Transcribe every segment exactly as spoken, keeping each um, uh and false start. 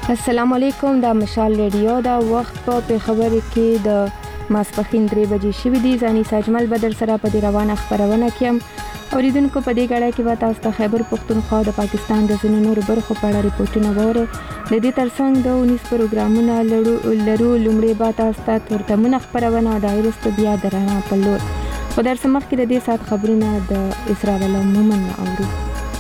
السلام علیکم، دا مشال ریډیو دا وخت په پیښور کې د ماسپښین درې بجې شوې دي. ځاني ساجمل بدر سره په دې روانه خبرونه کې هم اوریدونکو په دې غړې کې به تاسو ته خیبر پختونخوا د پاکستان د ځینو نورو برخو په اړه ریپورتونه ووري. د دې ترڅنګ د اونیس پروګرامونه لرو لومړی به تاسو ته تورتمونه خبرونه د وروسته بیا د رڼا په لور. خو در څه مخکې د دې ساعت خبرونه د اسرار الله مومن اورو.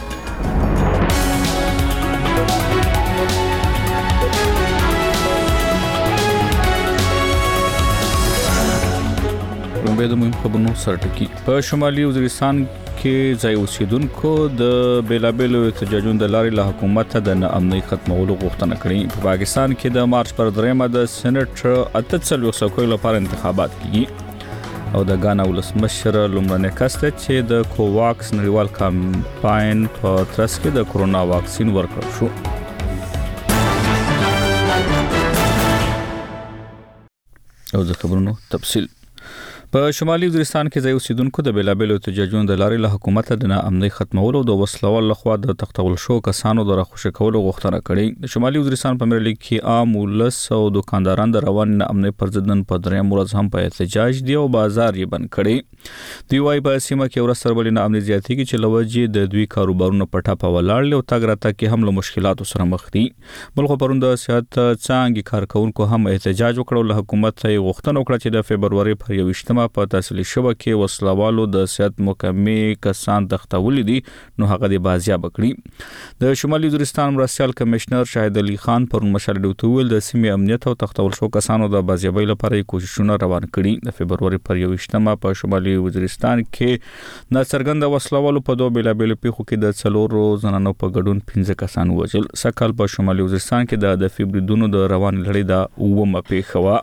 به د مهم خبرونو سرټکی په شمالي وزیرستان کې ځای اوسیدونکو د بیلابیلو احتجاجونو د لارې له حکومت ته د ناامنۍ ختمولو غوښتنه کړې. په پاکستان کې د مارچ پر دریمه د سېنات اته څلوېښت څوکیو لپاره انتخابات کیږي او د غانا ولسمشر لومړنی کس ته چې د کوواکس نړیوال کمپاین په ترڅ کې د کورونا واکسین ورکړل شو. او د خبرونو تفصیل په شمالي وزیرستان کې ځای اوسیدونکو د بیلابیلو احتجاجونو د لارې له حکومت د ناامنۍ ختمولو او د وسلوال لخوا د تختول شو کسانو د راخوشي کولو غوښتنه کړې. د شمالي وزیرستان په مرلي کې عام ولس او دکانداران د روان ناامنۍ پر ضد نن په دریم ورځ هم په احتجاج دي او بازار یې بند کړي. دوی وايي په سیمه کې ورسره بل ناامنۍ زیاتېږي چې لوجې د دوی کاروبارونو په ټاپه ولاړ او تګ راتګ کې هم له مشکلاتو سره مخ دي. بلخو پروند د صحت څنګه کارکونکو هم احتجاج وکړ له حکومت ته غوښتنه وکړه چې د فبرवरी پر یوویشتمه په تحصیلي شبکه کې وسلوالو د صحت محکمې کسان تختول دي نو هغه د بازیاب کړی. د شمالي وزیرستان مرستيال کمشنر شاهد علي خان پر مشر ډوتول د سیمې امنیت او تختول شو کسانو د بازیابۍ لپاره کوششونه روان کړي. د فبرवरी پر یوویشتمه په شمالي وزیرستان کې د څرګند وسلوالو په دوه بیلابیلو پیښو کې د څلورو زنانو په ګډون پنځه کسان وژل. سکهال په شمالي وزیرستان کې د فبرवरीدونو د روان لړۍ د اومه پیښه و.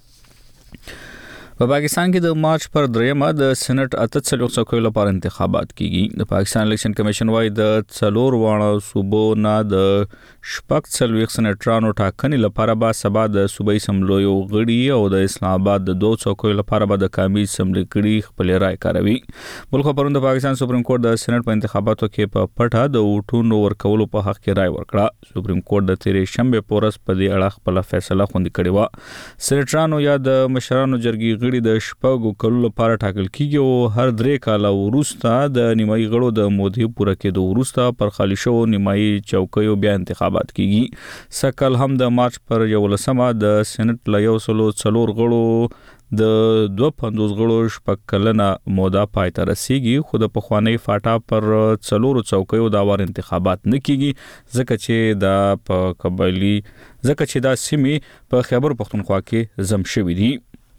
په پاکستان کې د مارچ پر دریمه د سېنات اته څلوېښت څوکیو لپاره انتخابات کیږي. د پاکستان الیکشن کمیشن وايي د څلور واړه صوبو نه د شپږ څلوېښت سېناترانو ټاکنې لپاره به سبا د صوبایي اسمبلیو غړي او د اسلام آباد د دوه څوکیو لپاره به د قومي اسمبلی غړي خپل رائے کاروي. بلخو پروند د پاکستان سپریم کورټ د سېنات په انتخاباتو کې په پټه د ووټونو ورکولو په حق کې رائے ورکړه. سپریم کورټ د تیرې شنبه پورس په دې اړه خپل فیصله خوندي کړې و. سېناترانو یا د مشرانو جرګې غړي د شپږو کلو لپاره ټاکل کیږي او هر درې کاله وروسته د نیمایي غړو د مودې پوره کېدو وروسته پر خالي شو نیمایي چوکیو بیا انتخابات کیږي. سکهال هم د مارچ پر یولسمه د سېنات له یو سلو څلور غړو د دوه پنځوس غړو شپږ کلنه موده پای ته رسیږي. خو د پخوانی فاټا پر څلورو چوکیو دا وار انتخابات نه کیږي ځکه چې دا په قبایلی ځکه چې دا سیمې په خیبر پختونخوا کې زم شوې دي.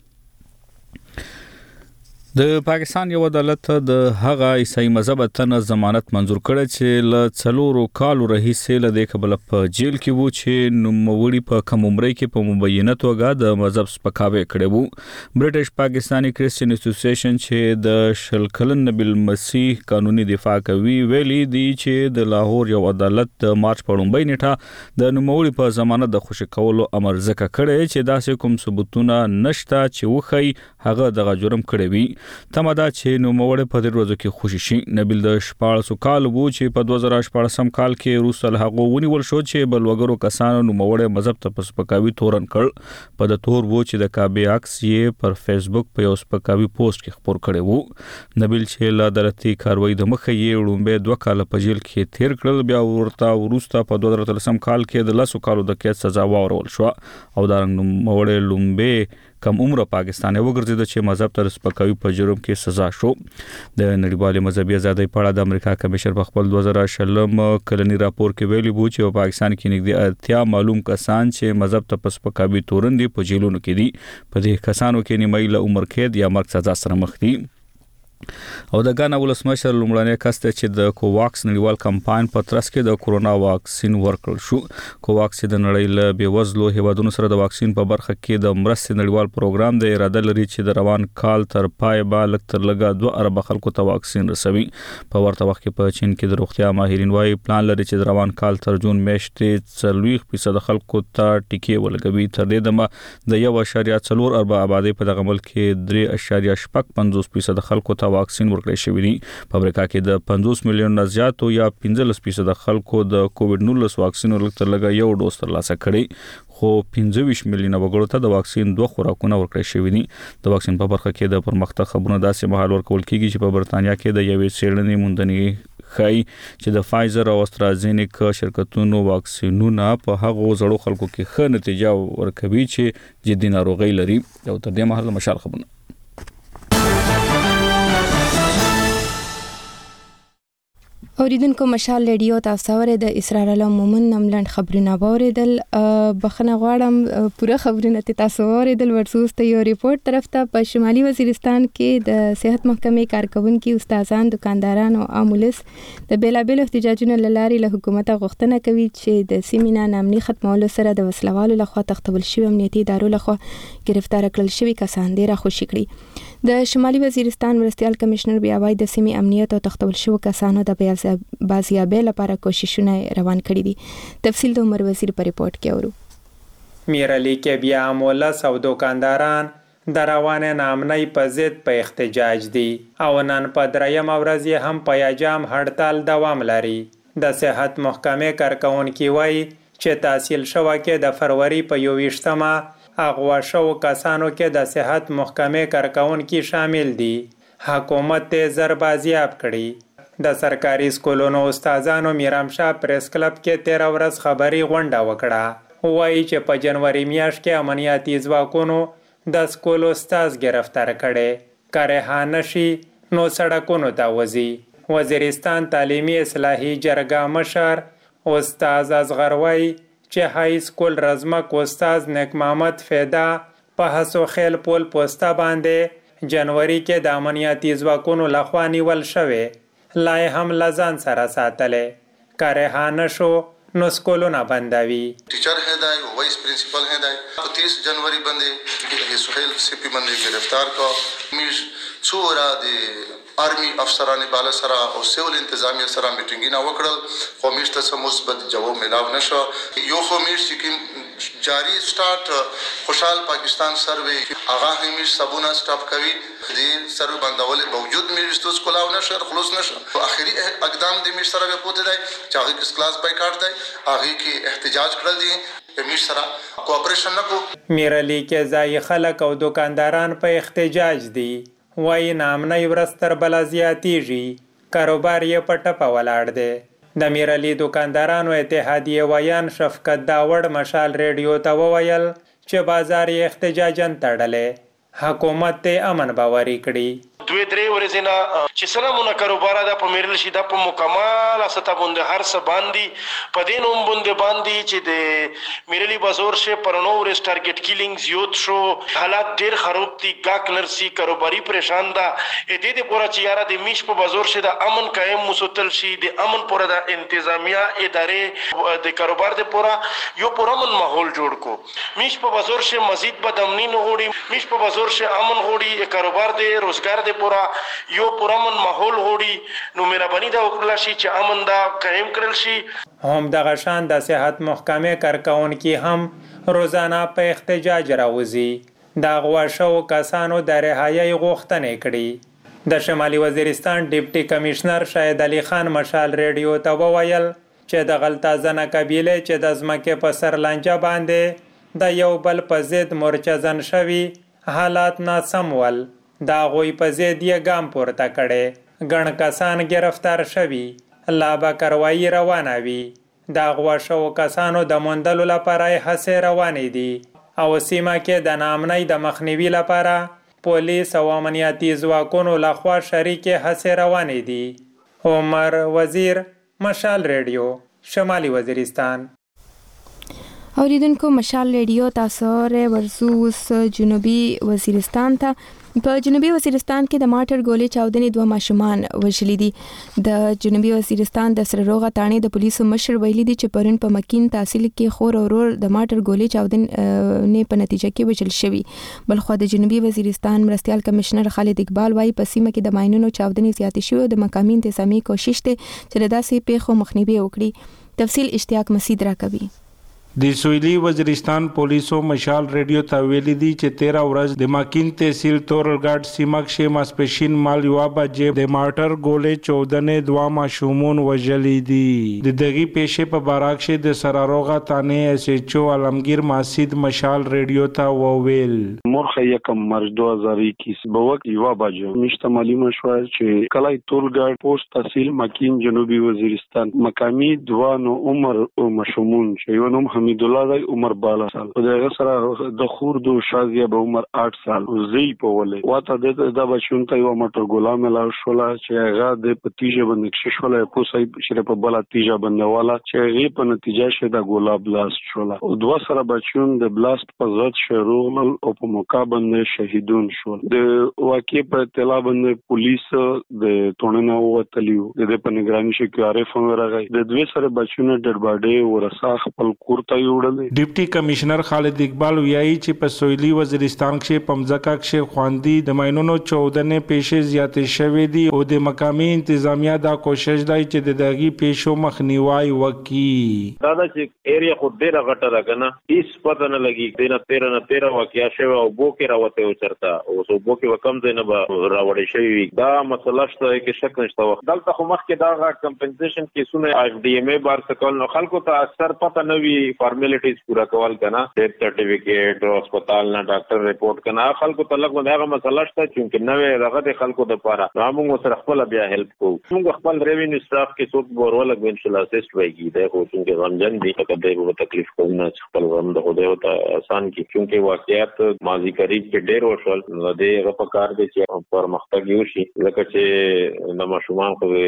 د پاکستان یو عدالت د هغه عیسائی مذهب ته ضمانت منزور کړ چې ل څلورو کالو رئیسه له د قبل په جیل کې وو چې نوموړي په کوم عمر کې په مبینه توګه د مذهب سپکاوي کړي وو. برټش پاکستانی کریسچین اسوسییشن چې د شلکلن نبی مسیح قانوني دفاع کوي ویلي دی چې د لاهور یو عدالت د مارچ په لومړۍ نیټه د نوموړي په ضمانت د خوشی کولو امر ځکه کړي چې داسې کوم ثبوتونه نشته چې وخی هغه د جرم کړي وي. تمدا چې نو موړ په دې ورځو کې خوشی شي. نبیل د شپاړسو کال وو چې په دوه زره شپاړسم کال کې روس له هغه ونیول شو چې بلوګرو کسانو نو موړ مذهب ته پسپکاوي تورن کړ. په د تور وو چې د کعبه عکس یې پر فیسبوک په یو سپکاوي پوسټ کې خبر کړي وو. نبیل چې له عدالتي کاروایی د مخه یې وړومبه دوه کال په جیل کې تیر کړل بیا ورته ورسته په دوه زره اتلسم کال کې د لاسو کالو د قید سزا واورول شو او دا نو موړ لومبه کم عمر پاکستان وګرځید چې مذهب تر سپکاوي په جرم کې سزا شو. د نړیوال مذهبي ازادۍ په اړه د امریکا کمیشن په خپل دوه زره شلم کلنی راپور کې ویلي وو چې په پاکستان کې نږدې اتیا معلوم کسان چې مذهب ته سپکاوي تورن دي په جیلونو کې دي. په دې کسانو کې نیمایي له عمر قید یا مرګ سزا سره مخ دي. او د غانا ولسمشر لومړنی کس ته چې د کوواکس نړیوال کمپاین په ترڅ کې د کورونا واکسین ورکړل شو. کوواکس د نړۍ له بیوزلو هیوادونو سره د واکسین په برخه کې د مرستې نړیوال پروګرام د اراده لري چې د روان کال تر پای به لږ تر لږه دوه اربه خلکو ته واکسین رسوي. په ورته وخت کې په چین کې د روغتیا ماهرین وايي پلان لري چې د روان کال تر جون میاشتې څلوېښت فیصد خلکو ته ټیکې ولګوي. تر دې دمه د یو اعشاریه څلور اربه آبادی په دغه ملک کې درې اعشاریه شپږ پنځوس فیصد خلکو ته ته واکسین ورکړل شوی دی. په امریکا کې د پنځوس میلیون نه زیاتو یا پنځلس فیصد خلکو د کووډ نولس واکسین ورکړل لګا یو ډوز ترلاسه کړي، خو پنځه ویشت میلیونه وګړو ته د واکسین دوه خوراکونه ورکړل شوی دي. د واکسین په برخه کې د پرمختګ خبرونه داسې مهال ورکول کیږي چې په برتانیا کې د یوې څېړنې موندنې ښایي چې د فایزر او استرازینیکا شرکتونو واکسینونه په هغو زړو خلکو کې ښه نتیجه ورکوي چې جدي ناروغي لري. او تر دې مهال مشال خبرونه اوریدونکو مشال ریډیو تاسو اورئ د اسرار الله مومن نملند خبرونه اوریدل. بخنه غواړم پوره خبرونه تاسو اوریدل. ورسوس ته یو ریپورت طرف ته په شمالي وزیرستان کې د صحت محکمې کارکونکو استادان دکانداران او عاملس د بیلابل احتجاجونو لاري له حکومت غوښتنه کوي چې د سیمینا نامني ختمولو سره د وسلوالو لخوا تختول شوی امنیتي ادارو لخوا گرفتار کړل شوی کسان ډیر خوشی کړي. د شمالي وزیرستان مرستيال کمشنر بیا وايي د سیمې امنیت او تختول شوی کسانو د بازیابۍ لپاره کوششونه روان کړي دي. تفصیل د عمر وزیر په ریپورت کې اورو. میرعلی کې بیا مولس او دکانداران د روان نامنۍ په ضد په احتجاج دي او نن په دریم ورځ هم په یاجام هړتال دوام لري. د صحت محکمې کارکونکي وایي چې تحصیل شوه کې د فروری په یوویشتمه اغوا شو کسانو کې د صحت محکمې کارکونکي شامل دي. حکومت ته زر بازیاب کړي. د سرکاري سکولونو استادانو میرامشاه پریس کلب کې تیرا ورځ خبري غونډه وکړه. وایي چې په جنوري میاشت کې امنیتي ځواکونو د سکول استاد گرفتار کړي. کاره نشي نو سړکونو ته وځي. وزیرستان تعلیمي اصلاحي جرګه مشر استاد ازغروي چې های سکول رزمک استاد نیک محمد فیدا په هسو خیل پول پوسټا باندې جنوري کې د امنیتي ځواکونو لخوا نیول شوی. لای هم لزان سره ساتلې. کاره نشو نو سکولونه بندوي. टीचर है दाई वाइस प्रिंसिपल है दाई तीस जनवरी बंदे ये सुहेल सीपी बंदे गिरफ्तार को मिस छुरा दे आर्मी افسران بالا سره او سیول انتظامیه سره میټینګونه وکړل خو میشته سم مثبت جواب ملاو نشو. یو خو میش چې جاری سٹارټ خوشحال پاکستان سروې هغه همیش سبونه سټاپ کوي. دې سروې بندول باوجود میش تو سکولاو نشو خلاص نشو. اخري اقدام دې میش سره پوته دی چې هغه کس کلاس بایکاټ دی هغه کې احتجاج کړل دي میش سره کوآپریشن نکو. میرعلی کې ځای خلک او دکانداران په احتجاج دي. وای نامنۍ ورځ تر بله زیاتیږي. کاروبار یې په ټپه ولاړ دی. د میرعلی دکاندارانو اتحادیې ویان شفقت داوړ مشال ریډیو ته وویل چې بازار یې احتجاجن تړلی. حکومت ته امن باوري کړي. دوی درې ورځې نه چې سلامونه کاروبار دا په میرل شي دا په مکمل سطح باندې هر څه باندې په دې نوم باندې باندې چې د میرلی بازار شه پرنو ورس ټارګټ کیلینګز یوت شو حالات ډیر خراب دي. گاک نرسي کاروباري پریشان ده. ا دې د پورا چې یاره د میش په بازار شه د امن قائم مسوتل شي د امن پورا د انتظامیه ادارې د کاروبار د پورا یو پورا من ماحول جوړ کو. میش په بازار شه مزید بدامنی نه وړي. میش په بازار شه امن وړي. کاروبار د روزګار د پورا یو پرامن ماحول وړي. نو مهرباني دا وکړل شي چې امن دا قائم کړل شي. هم دغه شان د صحت محکمې کارکونکي هم روزانه په احتجاج راوځي. د غوا شو کسانو د رهایي غوښتنې کړي. د شمالي وزیرستان ډیپټي کمشنر شاهد علي خان مشال ریډیو ته وویل چې د غلطازنه قبیله چې د ځمکې په سر لانجه باندې د یو بل په ضد مرچزن شوي حالات ناسم ول. دا غوی په ضد یې ګام پورته کړي. ګڼ کسان گرفتار شوي. لا به کاروایي روانه وي. دا غوا شو کسانو د موندلو لپاره هڅې روانې دي او سیمه کې د نامنۍ د مخنیوي لپاره پولیس او امنیتي ځواکونو لخوا شریکې هڅې روانې دي. عمر وزیر مشال ریډیو شمالي وزیرستان. اوریدونکو مشال ریډیو تاسو ورسوس جنوبي وزیرستان ته. په جنوبي وزیرستان کې د ماټر ګولې چاودنې دوه ماشومان وژلي دي. د جنوبي وزیرستان د سره روغه تانې د پولیسو مشر ویلي دي چې پرون په مکین تحصیل کې خور او ورور د ماټر ګولې چاودنې په نتیجه کې وژل شوي. بلخو د جنوبي وزیرستان مرستيال کمشنر خالد اقبال وايي په سیمه کې د ماینونو چاودنې زیاتې شوې او د مقامي انتظامی کوشش ته چې داسې پیښو مخنیوي وکړي. تفصیل اشتیاق مسید را کوي. د سویلي وزیرستان پولیسو مشال ریډیو ته ویلي دي چې تیرا ورځ د ماکین تحصیل تورلګاډ سیمه کې ماسپښین مال یو بجې د مارټر ګولې چودنې دوا ماشومون وژلې دي د دغه پیښې په باره کې د سراروغه تانه ایس ایچ او عالمگیر ماسید مشال ریډیو ته وویل مرخه یکم مارچ دو هزار و اکیس به وخت یو بجې مشته معلومه شو چې کلای تورلګاډ پوسټ تحصیل ماکین جنوبي وزیرستان مقامی دوا نو عمر او مشمون چې یو نوم حمید الله دی عمر بالا سال او دغه سره د خورد او شازیه به عمر آठ سال زی په ولې واته د د بچون ته یو موټر ګولا ملا شولا چې هغه د پتیجه باندې کې شولا پوسای شره په بل تیجه باندې والا چې هغه په نتیجه شه د ګولا بلاست شولا او دوه سره بچون د بلاست په ضد شروع او په موقع باندې شهیدون شول د واقع په اطلاع باندې پولیس د توننه وتلیو د په نگرانی شي کې عارف راغی د دوه سره بچونه ډډ باډي ورسا خپل کورته یوړل ډیپټي کمشنر خالد اقبال ویایي چې په سویلي وزیرستان کې پمځکا کې خواندي د ماينونو چودنې پیښې زیاتې شوې دي او د مقامي انتظامیه دا کوشش دی چې د دغه پیښو مخنیوي وکړي دا چې ایریا خو ډیره غټه ده کنه هیڅ پته نه لګي دینه تیرا نه تیرا واقعیا شوی او بو کې راوته او چرته او سو بو کې وکم ځای نه به راوړی شوی دا مسله شته کې شک نشته وخت دلته خو مخکې دا کمپنسیشن کیسونه اف ډي ام ای بار سکول نو خلکو ته اکثر پته نه وی فارمیلټیز پورا کول کنه ډیت سرټیفیکیټ او هسپتال نه ډاکټر ریپورت کنه خلکو ته لګو دا مسله شته چې نوې دغه د خلکو د پاره موږ سره خپل بیا هیلپ کوو موږ خپل ریوینیو سټاف کې څوک ورولګ ان شاء الله اسیست وایي دا خو چې غمجن دي که دې په تکلیف کوم خپل غم د خدای ته آسان کی چونکه واقعیت ماضی قریب کې ډېر وشول نو دې غو په کار دي چې پر مختګ یو شي لکه چې د ماشومان خو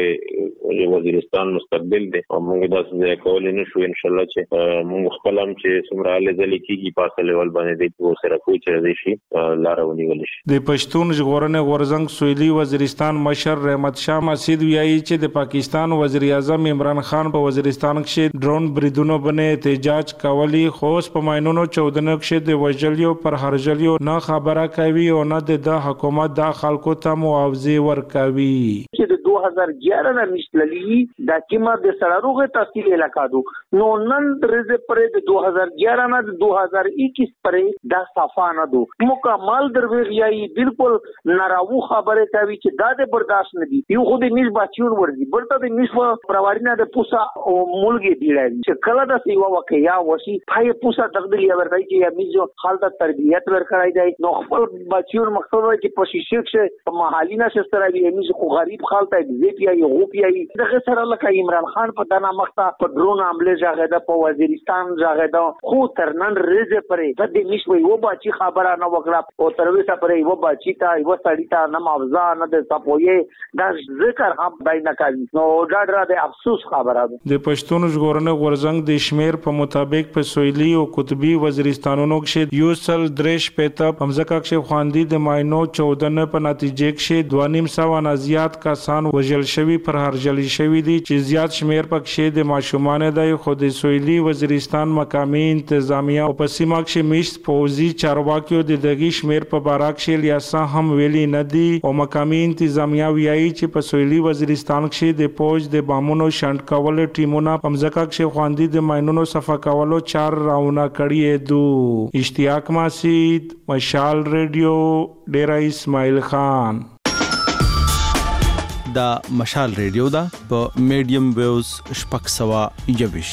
د وزیرستان مستقبل دي او موږ دا څه کول نه شو ان شاء الله چې موږ خپل هم چې سمره له ځلې کېږي پاسه لیول باندې دې په سره کوی چې دې شي لار ونیول شي د پښتون ژغورنې غورزنګ سویلي وزیرستان مشر رحمت شاه مسعود ویایي چې د پاکستان وزیر اعظم عمران خان په وزیرستان کې ډرون بریدونو باندې احتجاج کولی خو په ماينونو چودنه کې د وجلیو پر هرجلیو نه خبره کوي او نه د حکومت د خلکو ته معاوضه ورکوي چې د دو هزار گیارہ نه مشللی د کیما د سراروغه تحصیل علاقہ دو نو نن درځ پرې د دو هزار گیارہ نه د دو هزار اکیس پرې د صفا نه دو مکمل درویږي بالکل ناراو خبره کوي چې دا د برداشت نه دي یو خو د نس بچون ورځي برته د نس پروارینا د پوسا او مولګي دی چې کله د سیوا واقعیا وشي پای پوسا تقدلی ورته چې یا میزو حالت تربیت ورکړای دی نو خپل بچون مقصد دی چې په شیشک شه محالی نه شستره دی میزو خو غریب حالت دی پی ای او پی ای دغه سره لکه عمران خان په دنا مخته په ډرون حمله ځای د په وزیرستان ځای د خو ترنن رزه پرې د دې نشوي و باچی خبره نه وکړه او ترویسه پرې و باچی تا و سړی تا نه مافزا نه د سپوی د ذکر هم دای نه کوي نو دا د افسوس خبره ده د پښتون ژغورنې غورزنګ د شمیر په مطابق په سویلي او قطبي وزیرستانونو کې یو سل درش پېته پمځکا کې خواندي د ماينو چودنه په نتیجه کې دوه نیم سو نه زیات کسان وژل شوی پر هرجلی شوی دي چې زیات شمیر پکې د ماشومان د خود سویلي وزیرستان مقامی انتظامیه او په سیمه کې مشت فوزي چارواکیو د دغه شمیر په باره کې لیاسا هم ویلي نه دي او مقامی انتظامیه ویایي چې په سویلي وزیرستان کې د پوج د بامونو شنډ کول ټیمونه پمځکا کې خواندي د ماينونو صفا کولو چار راونه کړی دو اشتیاق مسعود مشال ریډیو ډیرا اسماعیل خان دا مشال ریډیو دا په میډیم ویوز شپږ سوه یوویش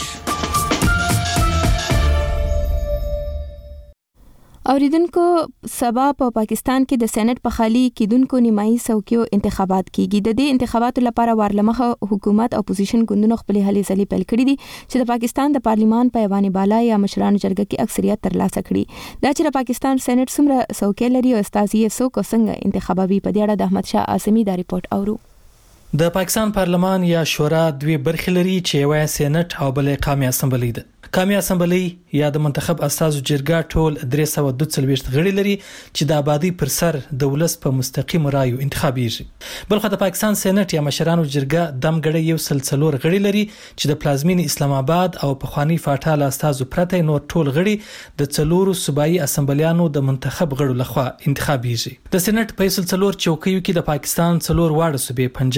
اوریدونکو سبا په پاکستان کې د سېنات په خالي کېدونکو نیمایي څوکیو انتخابات کیږي د دې انتخاباتو لپاره وارلمخه حکومت اپوزیشن ګوندونو خپل هلې ځلې پیل کړې دي چې د پاکستان د پارلیمان په ایوان بالا یا مشرانو جرګه کې اکثریت ترلاسه کړي دا چې د پاکستان سېنات څومره څوکۍ لري او استازي څوک څنګه انتخابوي په دې اړه د احمد شاه عاصمي دا ریپورت اورو د پاکستان پارلمان یا شورا دوی برخې لري چې یو سېنات او بل قومي اسمبلی ده قومي اسمبلی یا د منتخب استازو جرګه ټول درې سوه دوه څلوېښت غړي لري چې د آبادی پر سر د ولس په مستقیم رایو انتخابیږي بلخو د پاکستان سېنات یا مشرانو جرګه دم غړي یو سل څلور غړي لري چې د پلازمین اسلام آباد او په خواني فاټال استازو پرته نور ټول غړي د څلورو صوبایي اسمبلیانو د منتخب غړو لخوا انتخابیږي د سېنات په سل څلور چوکیو کې د پاکستان څلور واړه صوبې پنجاب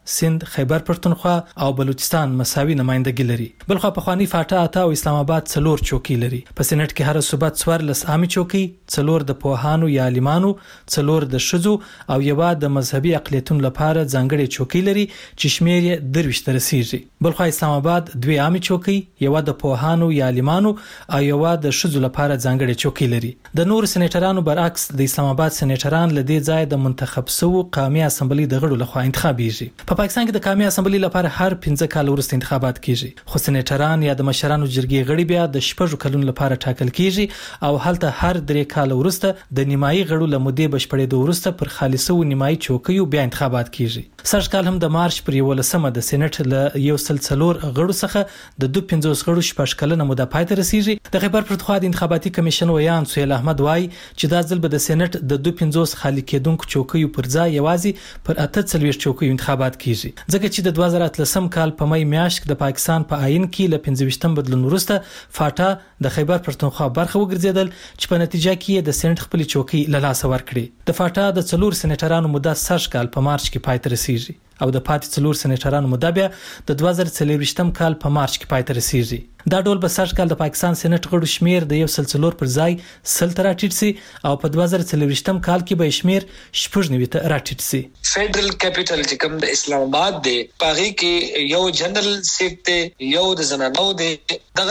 سند، خیبر پښتونخوا او بلوچستان مساوي نمائندګي لري. بلخو په خواني فاټا اته او اسلام آباد څلور چوکۍ لري. په سېنات کې هر صوبه څوارلس عامي چوکۍ، څلور د پوهانو یا عالمانو، څلور د شذو او یو د مذهبي اقلیتونو لپاره ځانګړي چوکۍ لري چې شمیر یې درویشت ته رسیږي. بلخو اسلام آباد دوه عامي چوکۍ، یو د پوهانو یا عالمانو او یو د شذو لپاره ځانګړي چوکۍ لري. د نور سېناترانو برعکس د اسلام آباد سېناتران لدې ځای د منتخب سو قومي اسمبلی د غړو لخوا انتخابيږي. په پا پاکستان کې د قومي اسمبلی لپاره هر پنځه کال وروسته انتخابات کیږي، خو سېناتران یا د مشرانو جرګې غړي بیا د شپږ کلونو لپاره ټاکل کیږي او هلته هر درې کال وروسته د نیمایي غړو له مودې بشپړېدو وروسته پر خالصو نیمایي چوکیو بیا انتخابات کیږي. سږ کال هم د مارچ پر یولسمه د سېنات له یو سل څلور غړو څخه د دوه پنځوس غړو شپږ کلنه موده پای ته رسیږي. د خیبر پښتونخوا د انتخاباتي کمیشن ویان سهیل احمد وایي چې دا ځل به د سېنات د دوه پنځوس خالي کېدونکو چوکیو پر ځای یوازې پر اته څلوېښت چوکیو انتخابات کیږي، ځکه چې د دوه زره اتلسم کال په مې میاشت کې د پاکستان په آئین کې له پنځه ویشتم بدلون وروسته فاټا د خیبر پښتونخوا برخه وګرځیدل چې په نتیجه کې د سېنات خپل چوکۍ له لاسه ورکړي. د فاټا د څلور سېناترانو موده سږ کال په مارچ کې پای ته رسیږي او د پاتې څلور سېناترانو موده بیا د دوه زره څلوېښتم کال په مارچ کې پای ته رسیږي. دا ډول به سږ کال د پاکستان سېنات غړو شمیر د یو سل څلور پر ځای سل ته راټیټ سي او په دوه زره څلوېښتم کال کې به شمیر شپږ نوي ته راټیټ سي. فدرل کیپټل چې کوم د اسلام آباد دی پاغي کې یو جنرال سیټ دی، یو د زنانو دی، دغه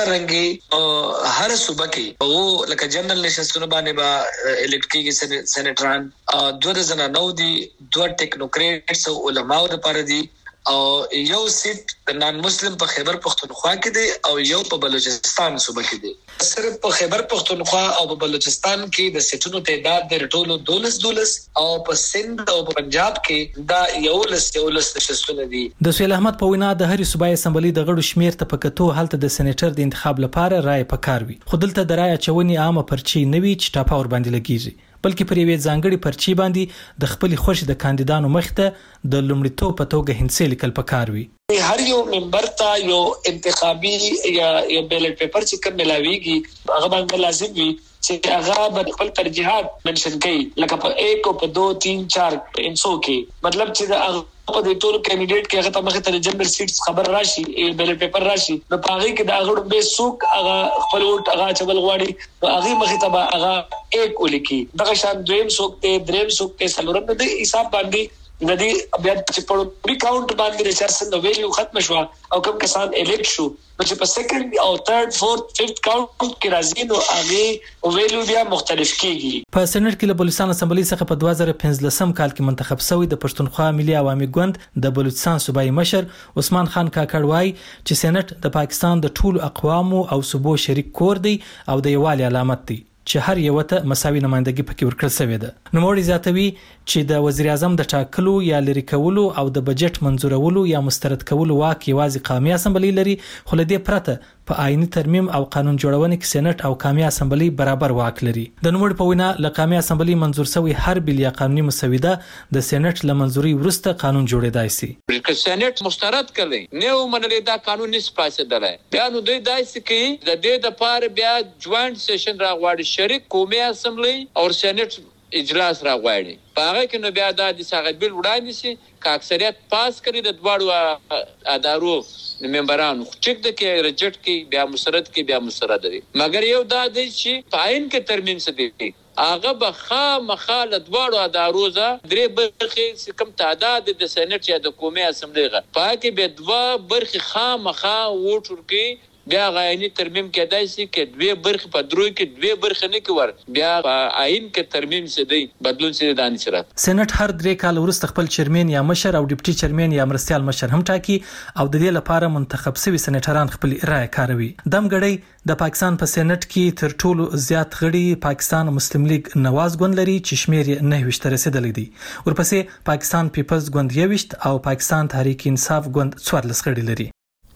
رنګي هر صوبه کې او لکه جنرال نشستونه باندې با الیکټ کیږي سېناتران، دوه د زنانو دي، دوه ټیکنوکریټس او علماو لپاره دي او یو سیټ د نان مسلم په خیبر پښتونخوا کې دی او یو په بلوچستان صوبه کې دی. صرف په خیبر پښتونخوا او په بلوچستان کې د سیټونو تعداد د ټولو دولس دولس او په سند او په پنجاب کې دا یو لس یو لس نشستونه دي. د سهیل احمد په وینا د هرې صوبایي اسمبلی د غړو شمیر ته پکتو هلته د سېناتر د انتخاب لپاره رائے پکار وي، خو دلته د رائے چونی عامه پرچی نه وي چې ټاپا ور باندې لګیږي، بلکې پر یوې ځانګړي پرچی باندې د خپل خوښ د کاندیدانو مخ ته د لومړیتوب په توګه هندسې لیکل پکار وي. هر یو ممبر ته یو انتخابي یا یو بیلټ پیپر چې کوم ملاويږي هغه باندې لازم وي چې هغه به خپل ترجیحات منشن کوي، لکه په یک او په دو تین چار انسو کې، مطلب چې هغه په دې ټول کینډیډیټ کې هغه ته مخه ته جنرال سیټس خبر راشي، بیلټ پیپر راشي، نو پاغي کې دا غړو به سوق هغه خپل وټ هغه چبل غواړي هغه مخه ته هغه یک ولیکي، دغه شان دویم سوق ته دریم سوق ته سلورم د حساب باندې ندی بیا چې په ریکاونټ باندې رچارسن د ویلیو ختم شو او کوم کسان الیکټ شو نو چې په سیکنډ او تھرد فورث ففت کاونټ کې راځي نو هغه ویلیو بیا مختلف کیږي. په سېنات کې له بلوچستان اسمبلی څخه په دوه زره پنځلسم کال کې منتخب شوی د پښتونخوا ملي عوامي ګوند د بلوچستان صوبایي مشر عثمان خان کاکړ وایي چې سېنات د پاکستان د ټولو اقوامو او صوبو شریک کور دی او د یووالي علامت دی چې هر یو ته مساوي نمائندګي پکې ورکړل شوې ده. نوموړي زیاتوي چې د وزیر اعظم د ټاکلو یا لری کولو او د بجټ منزورولو یا مسترد کولو واک یوازې قومي اسمبلی لري، خو له دې پرته په آئینی ترمیم او قانون جوړونې کې سېنات او قومي اسمبلی برابر واک لري. د نوموړي په وینا له قومي اسمبلی منزور شوی هر بل یا قانوني مسوده د سېنات له منزوري وروسته قانون جوړېدای شي. که سېنات مسترد کړي نه ومنل دا قانون نس پاسېدلای بیا نو دوی داسې کوي د دې د پاره بیا جوائنټ سیشن راغواړي شریک قومي اسمبلی او سېنات اجلاس راغواړي، په هغه کې نو بیا د دساغت بل وړاندې شي که اکثریت پاس کړي د دواړو ادارو ممبرانو چک د کې رجټ کې بیا مسرد کې بیا مسرد دي، مګر یو دا دی چې پاین کې ترمیم څه دی هغه به خامخا له دواړو ادارو ځا درې برخې کم تعداد د سېنات یا د قومي اسمبلی غا پاکي به دوا برخې خامخا ووټ ورکړي، بیا غاینی ترمیم کېدای شي کې دوه برخې په دروي کې دوه برخې نه کې ور بیا آئین کې ترمیم څه دی بدلون څه دانی سره. سېنات هر درې کال وروسته خپل چیرمن یا مشر او ډیپټي چیرمن یا مرستيال مشر هم ټاکي او د دې لپاره منتخب شوی سېناتران خپل رائے کاروي. دم غړي د پاکستان په سېنات کې تر ټولو زیات غړي پاکستان مسلم لیگ نواز ګوند لري چې شمیر یې نه وشت رسیدلې دي، ورپسې پاکستان پیپلز ګوند یوشت او پاکستان تحریک انصاف ګوند څوارلس غړي لري.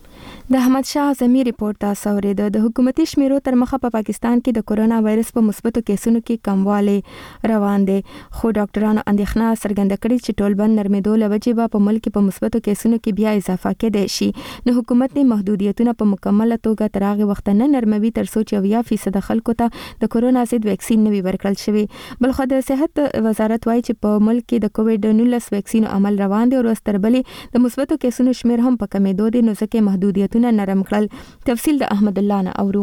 د احمد شاه اعظمي ریپورت تاسو ورید د حکومتي شمیرو تر مخه په پاکستان کې د کورونا وایرس په مثبتو کیسونو کې کمواله روان دي خو ډاکټرانو اندېښنه څرګنده کړې چې ټولبند نرمېدو لوجې به په ملک په مثبتو کیسونو کې بیا اضافه کېدای شي نو حکومت نه محدودیتونه په مکمله توګه تر هغه وخت نه نرموي تر څو چې اویا فیصد خلکو ته د کورونا ضد ویکسین نوي ورکړل شوی بل خو د صحت وزارت وایي چې په ملک کې د کووډ نولس ویکسین عمل روان دي او ورستربلې د مثبتو کیسونو شمیر هم په کمېدو دي نو ځکه محدودیتونه نرم کړل تفصیل د احمد الله نه اورو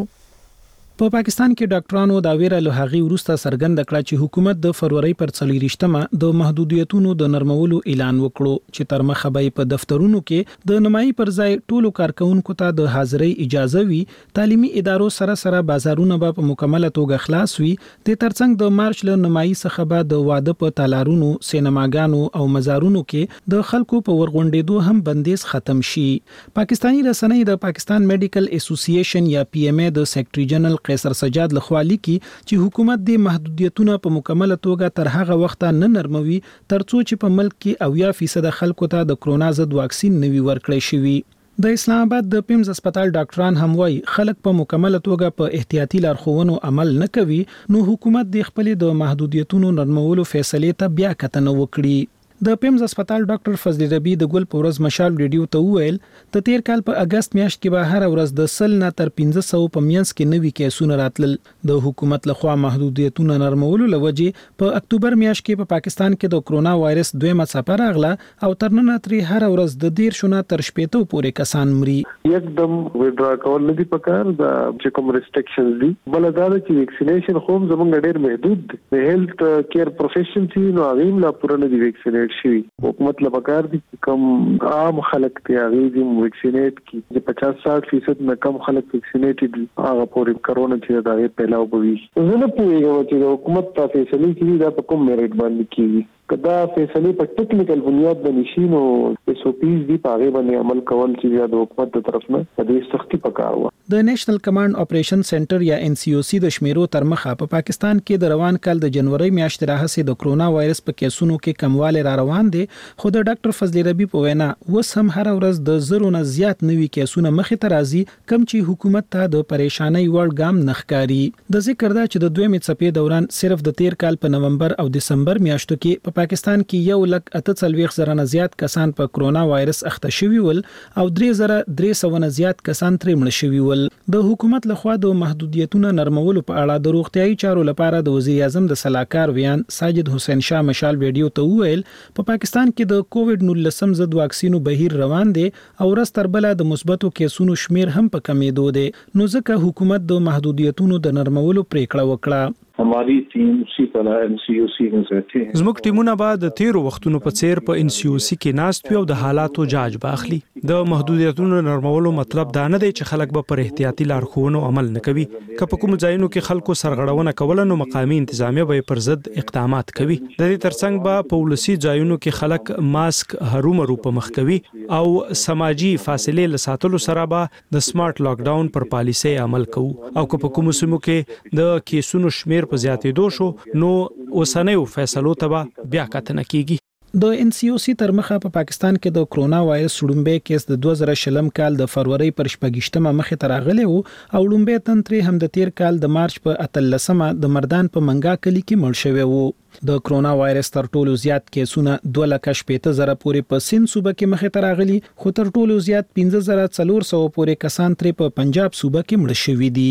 په پاکستان کې ډاکټرانو دا ویره له هغې وروسته څرګنده کړه چې حکومت د فروری پر څلوېښتمه د محدودیتونو د نرمولو اعلان وکړو چې تر مخه به په دفترونو کې د نمایي پر ځای ټولو کارکونکو ته د حاضرۍ اجازه وي تعلیمي ادارو سره سره بازارونه به په مکمله توګه خلاص وي د ترڅنګ د مارچ له نمایي څخه به د واده په تالارونو سینماګانو او مزارونو کې د خلکو په ورغونډېدو هم بندیز ختم شي پاکستانی رسنۍ د پاکستان میډیکل اسوسییشن یا پی ایم ای د سیکریټری جنرال قیصر سجاد لخوا لیکي چې حکومت د محدودیتونو په مکمله توګه تر هغه وخته نه نرموي ترڅو چې په ملک کې اویا فیصد خلکو ته د کرونا ضد واکسین نوي ورکړی شي د اسلام آباد د پیمز هسپتال ډاکټران هم وايي خلک په مکمله توګه په احتیاطي لارښوونو عمل نه کوي نو حکومت د خپل د محدودیتونو نرمولو فیصله ته بیا کتنه وکړي د پیمز هسپتال ډاکټر فضل ربی د ګل پورز مشال ریډیو ته وویل ته تیر کال په اگست میاشت کې به هر ورځ د سل نه تر پنځه سوه په میانس کې نوي کیسونه راتلل د حکومت لخوا محدودیتونه نرمولو لوجې په اکتوبر میاشت کې په پاکستان کې د کرونا وایرس دویمه څپه راغله او تر نن ترې هر ورځ د ډیر شونه تر شپېته پورې کسان مري یکدم وډرا کول نه دي پکار د چې کوم ریسټریکشنز دي بل دا چې ویکسینیشن خو زمونږ ډیر محدود دي د هیلث کیر پروفیشن سي نو هغه لا پوره نه دي ویکسینیټ شي حکومت له پکار دي کوم عام خلک ته هغه دي ویکسینیټ کی چې پچاس ساٹھ فیصد نه کم خلک ویکسینیټ دي هغه پورې کرونا چې دا یې پهلاو بوي زه نه پوهیږم چې حکومت تاسو فیصله کوي دا په کوم میرټ باندې کوي کدا فیصله په ټیکنیکل بنیاد باندې شي نو اس او پیز دی پاره باندې عمل کول چې د حکومت تر طرف نه د سختي پکار و د نېشنل کمانډ اپریشن سنټر یا ان سی او سی د شمیرو تر مخه په پاکستان کې د روان کال د جنوري میاشتې راهسې د کرونا وایرس په کیسونو کې کمواله را روان دي خو د ډاکټر فضل ربی په وینا وس هم هر ورځ د زرو نه زیات نوي کیسونه مخې ته راځي کم چې حکومت ته د پریشانۍ وړ ګام نخکاری د ذکر دا چې د دویمې څپې دوران صرف د تیر کال په نومبر او دسمبر میاشتو کې په پاکستان کې یو لک اته څلوېښت زره نه زیات کسان په کرونا وایرس اخته شوي ول او درې زره درې سوه نه زیات کسان ترې مړه شوي ول د حکومت لخوا د محدودیتونو نرمولو په اړه د روغتیايي چارو لپاره د وزیر اعظم د سلاکار ویان ساجد حسین شاه مشال ویډیو ته وویل په پاکستان کې د کووډ نولس ضد واکسینو بهیر روان دی او ورستربله د مثبتو کیسونو شمیر هم په کمیدو دی نو ځکه حکومت د محدودیتونو د نرمولو پریکړه وکړه हमारी टीम उसी तरह एन सी ओ सी में रहते हैं زموږ ټیمونه به د تیرو وختونو په څیر په ان سی او سی کې ناست وي او د حالاتو جاج باخلي د محدودیتونو نرمولو مطلب دا نه دی چې خلک به پر احتیاطي لارښوونو عمل نه کوي که په کوم ځایونو کې خلکو سرغړونه کوله نو مقامي انتظامیه به پر ضد اقدامات کوي د دې ترڅنګ به په ولسی ځایونو کې خلک ماسک هرومرو په مخ کوي او سماجی فاصله لساتلو سره به د سمارټ لاک ډاون پر پالیسي عمل کوو او که په کوم سیمو کې د کیسونو شمیر په زیاتېدو شو نو اوسنیو فیصلو ته بیا کتنه کیږي د ان سی او سی تر مخه په پاکستان کې د کرونا وایرس لومبه کیس د دوه زره شلم کال د فروری پر شپږشتمه مخې ته راغلی وو او لومبه تنتري هم د تیر کال د مارچ په اتلسمه د مردان په منګا کلی کې مړ شوی وو د کرونا وایرس تر ټولو زیات کیسونه دوه لک شپېته زره پورې په سند صوبه کې مخې ته راغلي خو تر ټولو زیات پنځه زره څلور سوه پورې کسان ترې په پنجاب صوبه کې مړ شوي دي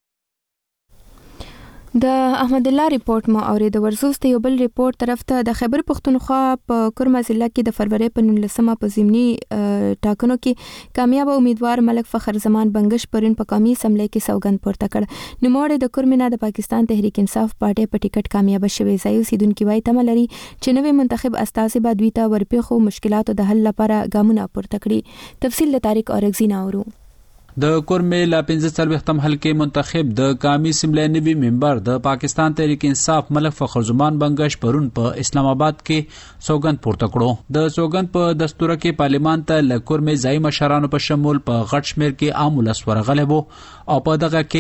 د احمد الله ریپورت ما اورید ورزوس ته یو بل ریپورت طرف ته د خیبر پختونخوا په کورما ضلع کې د فروری په نولسمه په ضمني ټاکنو کې کامیاب امیدوار ملک فخر زمان بنگش پرین په قومي اسمبلی کې سوګند پورته کړ نوموړی د کورمینا د پاکستان تحریک انصاف پارټي په ټیکټ کامیاب شوی ځای سیدونکو وای تمه لري چې نوې منتخب استازي بعد ویته ورپېخو مشکلاتو د حل لپاره ګامونه پورته کړي تفصیل د تاریخ اورګزینا اورو د کورمې لا پنځه څلوېښتم حلقې منتخب د قومي اسمبلی نوي ممبر د پاکستان تحریک انصاف ملک فخر زمان بنگش پرون په اسلام آباد کې سوګند پورته کړو د سوګند په دستور کې پارلیمان ته ل کورمې ځای مشرانو په شمول په غټ شمیر کې عام ولس ورغلی وو او په دغه کې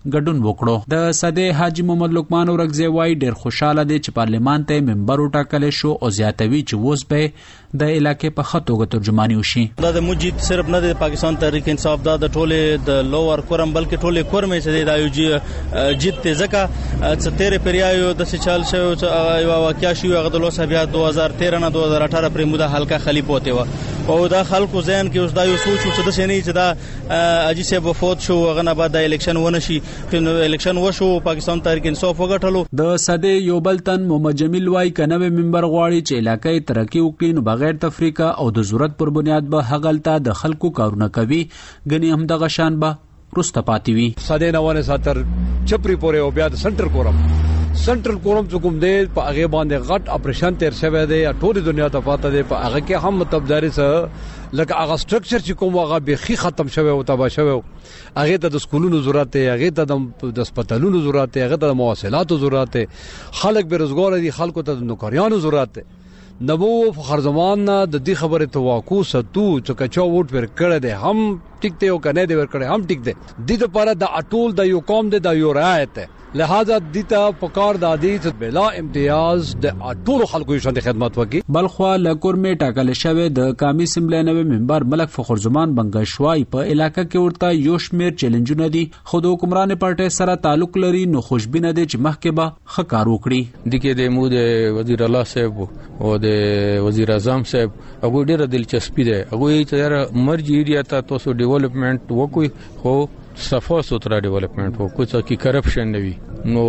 ګډون وکړو. د صدې حاجی محمد لقمان اورغزی وای ډیر خوشاله دي چې پارلیمان ته ممبر وټاکل شو او زیاتوي چې ووس به د علاقې په خطوګه ترجمانی وشي. دا د مجید صرف نه د پاکستان تحریک انصاف دا د ټوله د لوور کورم بلکې ټوله کورم چې د یو جیت ته ځکه چې تیرې پریایو د سچال شو یو واقعیا شو هغه د لوس بیا دوه هزار تیرہ نه دوه هزار اٹھارہ پرې موده حلقه خلی پوته و او دا خلکو ذهن کې اوس دا یو سوچ چې د سینې چې دا اجي سه وفات شو هغه نه بعد د الیکشن ونه شي نو الیکشن وشو پاکستان تحریک انصاف وګټلو. د صدې یو بلتن محمد جمیل وای کنه ممبر غواړي چې علاقې ترقی وکړي نو بغیر تفریقه او د ضرورت پر بنیاد به هغلته د خلکو کارونه کوي غني هم د غشان به رسته پاتې وي. صدې نوونه ساتر چپری پورې او بیا د سنټر کورم سنټرل کورم چې کوم دی په هغه باندې غټ اپریشن تیر شوی دی ټول دنیا ته پاته دی په هغه کې هم متبداري سره لکه هغه سټرکچر چې کوم هغه بيخي ختم شوی او تبا شوی هغه ته د سکولونو ضرورت دی هغه ته د هسپتالونو ضرورت دی هغه ته د مواصلاتو ضرورت دی خلک بیروزګار دي خلکو ته د نوکریانو ضرورت دی. نبو فخر زمان د دې خبره توقع ستو چې کچا ووټ ور کړه دی هم ټیک ته او کنه دی ور کړه هم ټیک دی د دې لپاره د اټول د یو قوم د یو رعایت لہذا دیتا پکار دادی چې بلا امتیاز د ټول خلکو شان خدمت وکي. بلخوا لکور می ټاکل شوی د قومي اسمبلی نوې ممبر ملک فخر زمان بنگشوای په علاقې کې ورته یو شمیر چیلنجونه دي خو د حکمران پارټي سره تعلق لري نو خوشبینه دي چې مخکې به خکار وکړي. د کې د مو د وزیر الله صاحب او د وزیر اعظم صاحب هغه ډیره دلچسپي ده هغه چې مرجی ایریا ته تاسو ډیولپمنٹ وکوي خو صفا سوترا ډیولپمنٹ وو کوڅه کې کرپشن نه وي نو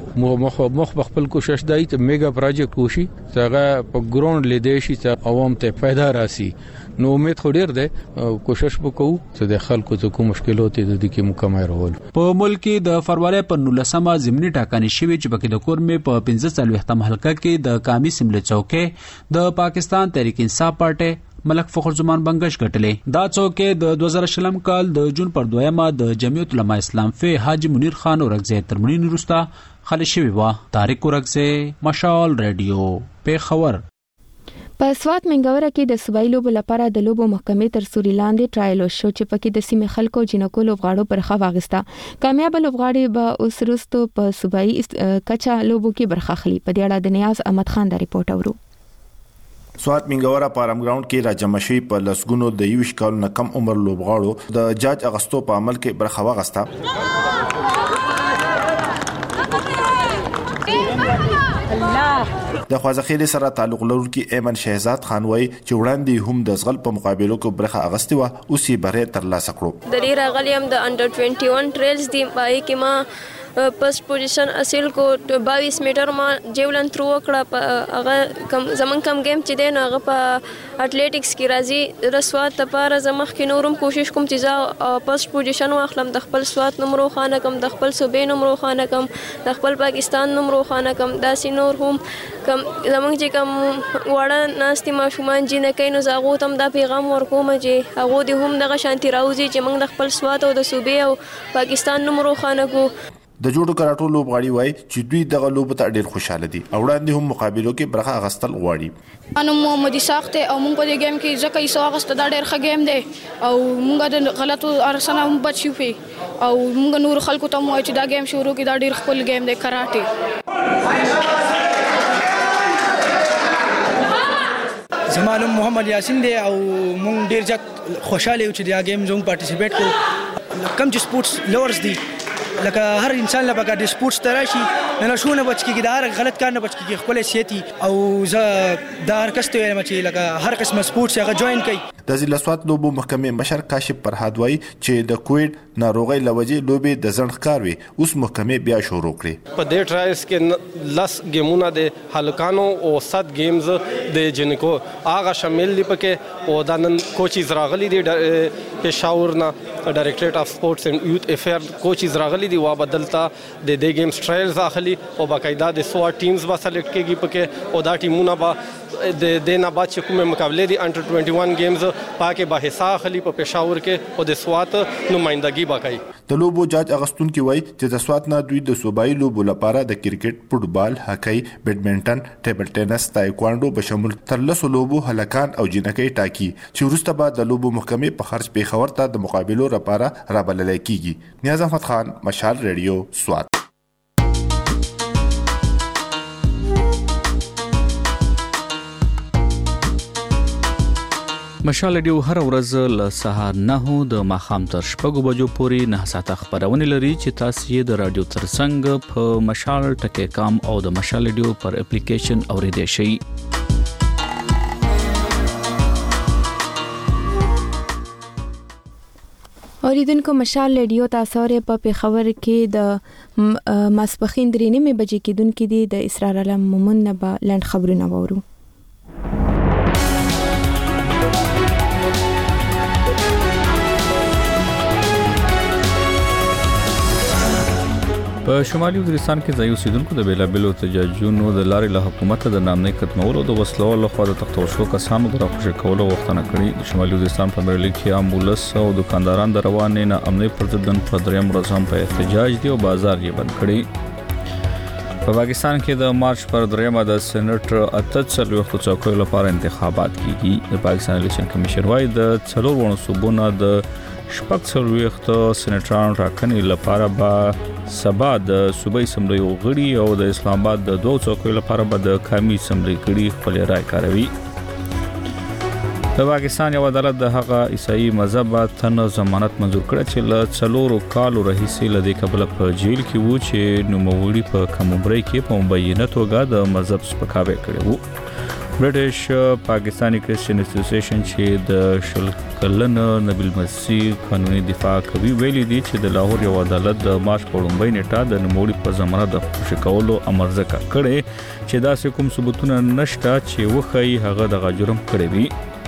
مخ مخ خپل کوشش دای ته میگا پروجیکټ کوشي چې په ګراوند لیدې شي چې عوام ته फायदा راسي نو امید خو ډیر ده کوشش وکړو چې د خلکو څخه کوم مشکلات دي د کې مکمل رول. په ملک کې د فروری په نولسمه ضمني ټاکنې شوې چې پکې د کورمې په پنځه څلوېښتم حلقه کې د قومي اسمبلی څوکۍ د پاکستان تحریک انصاف پارټي ملک فخر زمان بنگش ګټلې. دا څوکۍ د دوه زره شلم کال د جون پر دویمه د جمعیت علماء اسلام فی حاجی منیر خان اورغزی ترمنین روستا خالي شوی و. طارق اورغزی مشال رادیو پیښور. په سوات منګوره کې د صوبایي لوبو لپاره د لوبو محکمې تر سوري لاندې ټرایل شو چې پکې د سیمې خلکو جنکو لوبغاړو برخه واغسته. کامیاب لوبغاړي به اوس وروسته په صوبایي کچا لوبو کې برخه اخلي. په دې اړه د نیاز احمد خان دا ریپورت اورو. سوات منګوره پارم ګراوند کې راجمع شوی په لسګونو د یوش کالو کم عمر لوبغاړو د جاج اغستو په عمل کې برخه واغسته. د خوازخیل سره تعلق لرونکي ایمن شهزاد خان وای چې وړاندې هم د زغل په مقابلو کې برخه اغستې و او سی بره تر لاسه کړو. د ډیر غلیم د انډر اکیس ټریلز دی پای کې ما فرست پوزیشن حاصل کو باईस میټر ما جیولن تھرو کړه هغه کم زمون کم گیم چې دی نو هغه په اټلیټکس کې راځي رسوات لپاره زمخ کې نورم کوشش کوم چې فرست پوزیشن واخلم د خپل سوات نمبر خانه کم د خپل صوبې نمبر خانه کم د خپل پاکستان نمبر خانه کم داسې نور هم کم زمون چې کم وړه ناستي ماشومان جنہ کین نو زاغو تم دا پیغام ورکوم چې هغه د هم دغه شانتي راوځي چې موږ د خپل سوات او د صوبې او پاکستان نمبر خانه کو. د جوړو کراټو لوبغاړي وای چې دوی دغه لوب ته ډېر خوشاله دي او وړاندې هم مقابلو کې برخه اغستل غواړي. انا محمد اسحاق ته او موږ په دې گیم کې ځکه یې سواغست دا ډېر ښه گیم دی او موږ د غلطو ارسنه هم بچ شو او موږ نور خلکو ته مو چې دا گیم شروع کې دا ډېر خپل گیم دی کراټي. زمانو محمد یاسین دی او موږ ډېر ځکه خوشاله یو چې دا گیم زموږ پارټیسیپیټ کوو. کم چې سپورتس لورز دي لکه هر انسان لپاره د سپورتس تراشي نه شونه بچ کیږي د هر غلط کار نه بچ کیږي خپل سيتي او زه د هر کس ته وایم چې لکه هر قسم سپورتس هغه جوائن کړي. د ضلع سوات لوبو محکمې مشر کاشف فرهاد وای چې د کووډ ناروغي لوجې لوبې د ځنډ ښکار وي اوس محکمې بیا شروع کړې. په دې ټرایلز کې لس گیمونه د هلکانو او ست گیمز د جنکو هغه شامل دي پکې او د نن کوچیز راغلي دي پېښور نه ډایریکټریټ اف سپورتس اینڈ یوث افیر کوچیز راغلي دي وا بدلتا د دې گیمز ټرایلز اخلي او باقاعده د سوات ټیمز با سلیکټ کېږي پکې او دا ټیمونه با د دینا بعد چې کومه مقابله دي انډر اکیس گیمز پاکه به حصہ خلی په پېښور کې او د سوات نمائندګي وکړي. د لوبو جاج اغستون کې وایي چې د سوات نه دوی د صوبایي لوبو لپاره د کرکټ، فوټبال، هاکی، بیډمنټن، ټیبل ټینس، تایکوانډو په شمول تر لسو لوبو هلکان او جنکۍ ټاکي چې وروسته به د لوبو محکمې په خرج پېښور ته د مقابلو لپاره رابلل کیږي. نیاز احمد خان، مشال ریډیو، سوات. مشال ریډیو هر ورځ له سهار نه د ماښام تر شپږو بجو پورې نه ساعته خبرونه لري چې تاسو یې د رادیو ترڅنګ په مشال ټکی کام او د مشال ریډیو پر اپلیکیشن اوریدئ شئ. اوریدونکو مشال ریډیو تاسو لري په پیښور کې د ماسپخین درې نیمه بجې کېدونکې دي د اسرار علم مومن نه به لاند خبرونه وورو. په شمالي وزیرستان کې ځایي اوسیدونکو د بیلابیلو احتجاجونو د لارې له حکومت د نامنۍ ختمولو د وسلو له خوا د تختول شو کسانو د راخوشي کولو غوښتنه کړې. د شمالي وزیرستان په مرلي کې امبولانس او دکانداران د روانې نه امنۍ پر ضد په دریم ورځ هم په احتجاج دي او بازار یې بند کړی. په پاکستان کې د مارچ پر دریمه د سېنات اته څلوېښت څوکیو لپاره انتخابات کیږي. د پاکستان الیکشن کمیشن وايي د څلور ونو صوبونو د شپږ څلوېښت سېناترانو ټاکنې لپاره به سبا د صوبایي اسمبلی غړي او د اسلام آباد د دوه څوکیو لپاره به د قومي اسمبلی غړي خپل رائے کاروي. د پاکستان یو عدالت د هغه عیسائی مذهب تن ضمانت منزور کړ چې له څلورو کالو راهیسې له دې کبله په جیل کې وو چې نوموړي په کم عمرۍ کې په مبینه توګه د مذهب سپکاوی کړی وو. برټش پاکستانی کرسچن اسوسییشن چې د شل کلن نبیل مسیح قانوني دفاع کوي ویلي دي چې د لاهور یو عدالت د مارچ په لومړۍ نیټه د نوموړي په ضمانت د خوشي کولو امر ځکه کړی چې داسې کوم ثبوتونه نشته چې وښایي هغه دغه جرم کړی وي.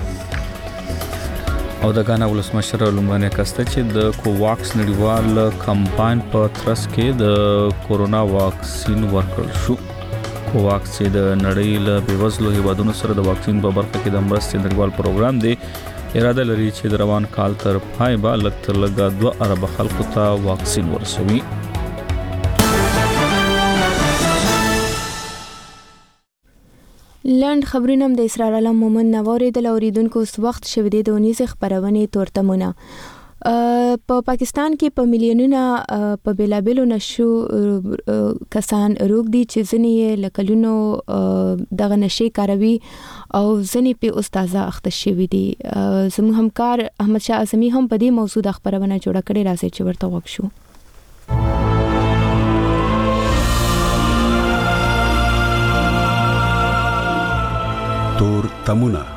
او د غانا ولسمشر لومړنی کس چې د کوواکس نړیوال کمپاین په ترڅ کې د کورونا واکسین ورکړل شو. کوواکس چې د نړۍ له بیوزلو هیوادونو سره د واکسین په برخه کې د مرستې نړیوال پروګرام دی، اراده لري چې د روان کال تر پای به لږ تر لږه دوه اربه خلکو ته واکسین ورسوي. لاند خبرونه د اسرار علم مومن نواري د اوریدونکو اوس وخت شوه د ونیزه خبرونه تورتمونه په پاکستان کې په میلیونونو په بیلابلو نشو کسان روغ دي چې ځنې لکلونو دغه نشي کاروي او ځنې په استاد اخته شوی دي. زموږ همکار احمد شاه اعظمي هم په دې موضوع د خبرونه جوړه کړې راځي چې ورته وښیو. تورتمونه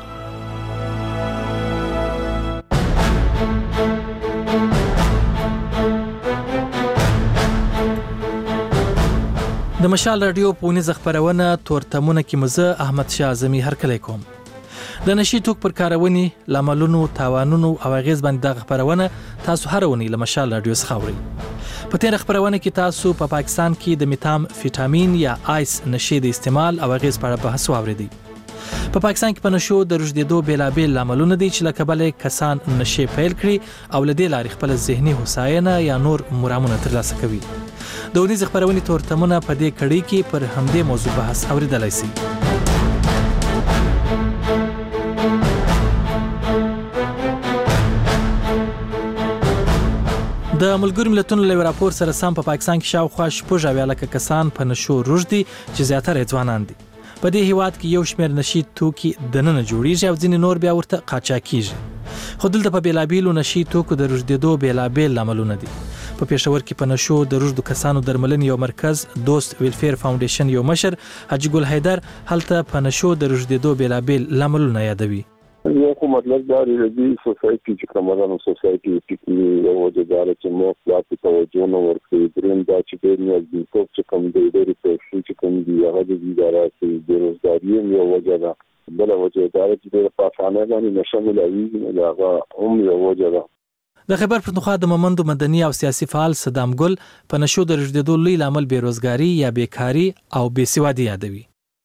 د مشال رادیو پونیز خبرونه تورتمونه کې مزه احمد شاه اعظمي هرکلی کوم. د نشي توک پر کارونی لاملونو تاوانونو او غیز باندې د خبرونه تاسو هرونی له مشال رادیو څخه اورئ. په تیر خبرونه کې تاسو په پا پاکستان کې د میتام فیټامین یا آیس نشي د استعمال او غیز په اړه بحث واوریدئ. په پاکستان کې په نشو د رشدېدو بیلابل لاملونه دي چې لکه بل کسان نشي پیل کړي او لدې لارې خپل ذهني هوساینه یا نور مرامونه ترلاسه کوي. د ونیز خبرونه تورتمونه په دې کړي کې پر همدې موضوع بحث اوریدلای شي. د ملګرو ملتونو له راپور سره سم په پاکستان کې شاوخوا شپږ اویا لکه کسان په نشو روږدي چې زیاتره ځوانان دي. په دې هیواد کې یو شمېر نشي توکي د نن جوړیږي او ځینې نور بیا ورته قاچاقیږي. خو دلته په بیلابیلو نشي توکو د روږدېدو بیلابل لاملونه دي. په پېښور کې په نشو د روږدو کسانو درملنې یو مرکز دوست ویلفیر فاونډیشن یو مشر حاجي ګل حیدر هلته په نشو د روږدېدو بیلابل لاملونه یادوي. یو کوم مطلب دا دی چې سوسایټي چې کومه سوسایټي کې یو د دار چې مو خلاص توجه نو ورکړي دریم دا چې د نیازي کوم چې کوم د ډېری پیسې چې کوم دی هغه د اداره کې د روزګاری یو وجه ده. بل وجه دا چې د پاسانه باندې نشامل وي هغه هم یو وجه ده. د خبر پښتونخوا د مومندو مدني او سیاسي فعال صدام ګل په نشو د رشدېدو لوی لامل بیروزګاری یا بیکاری او بېسوادي یادوي.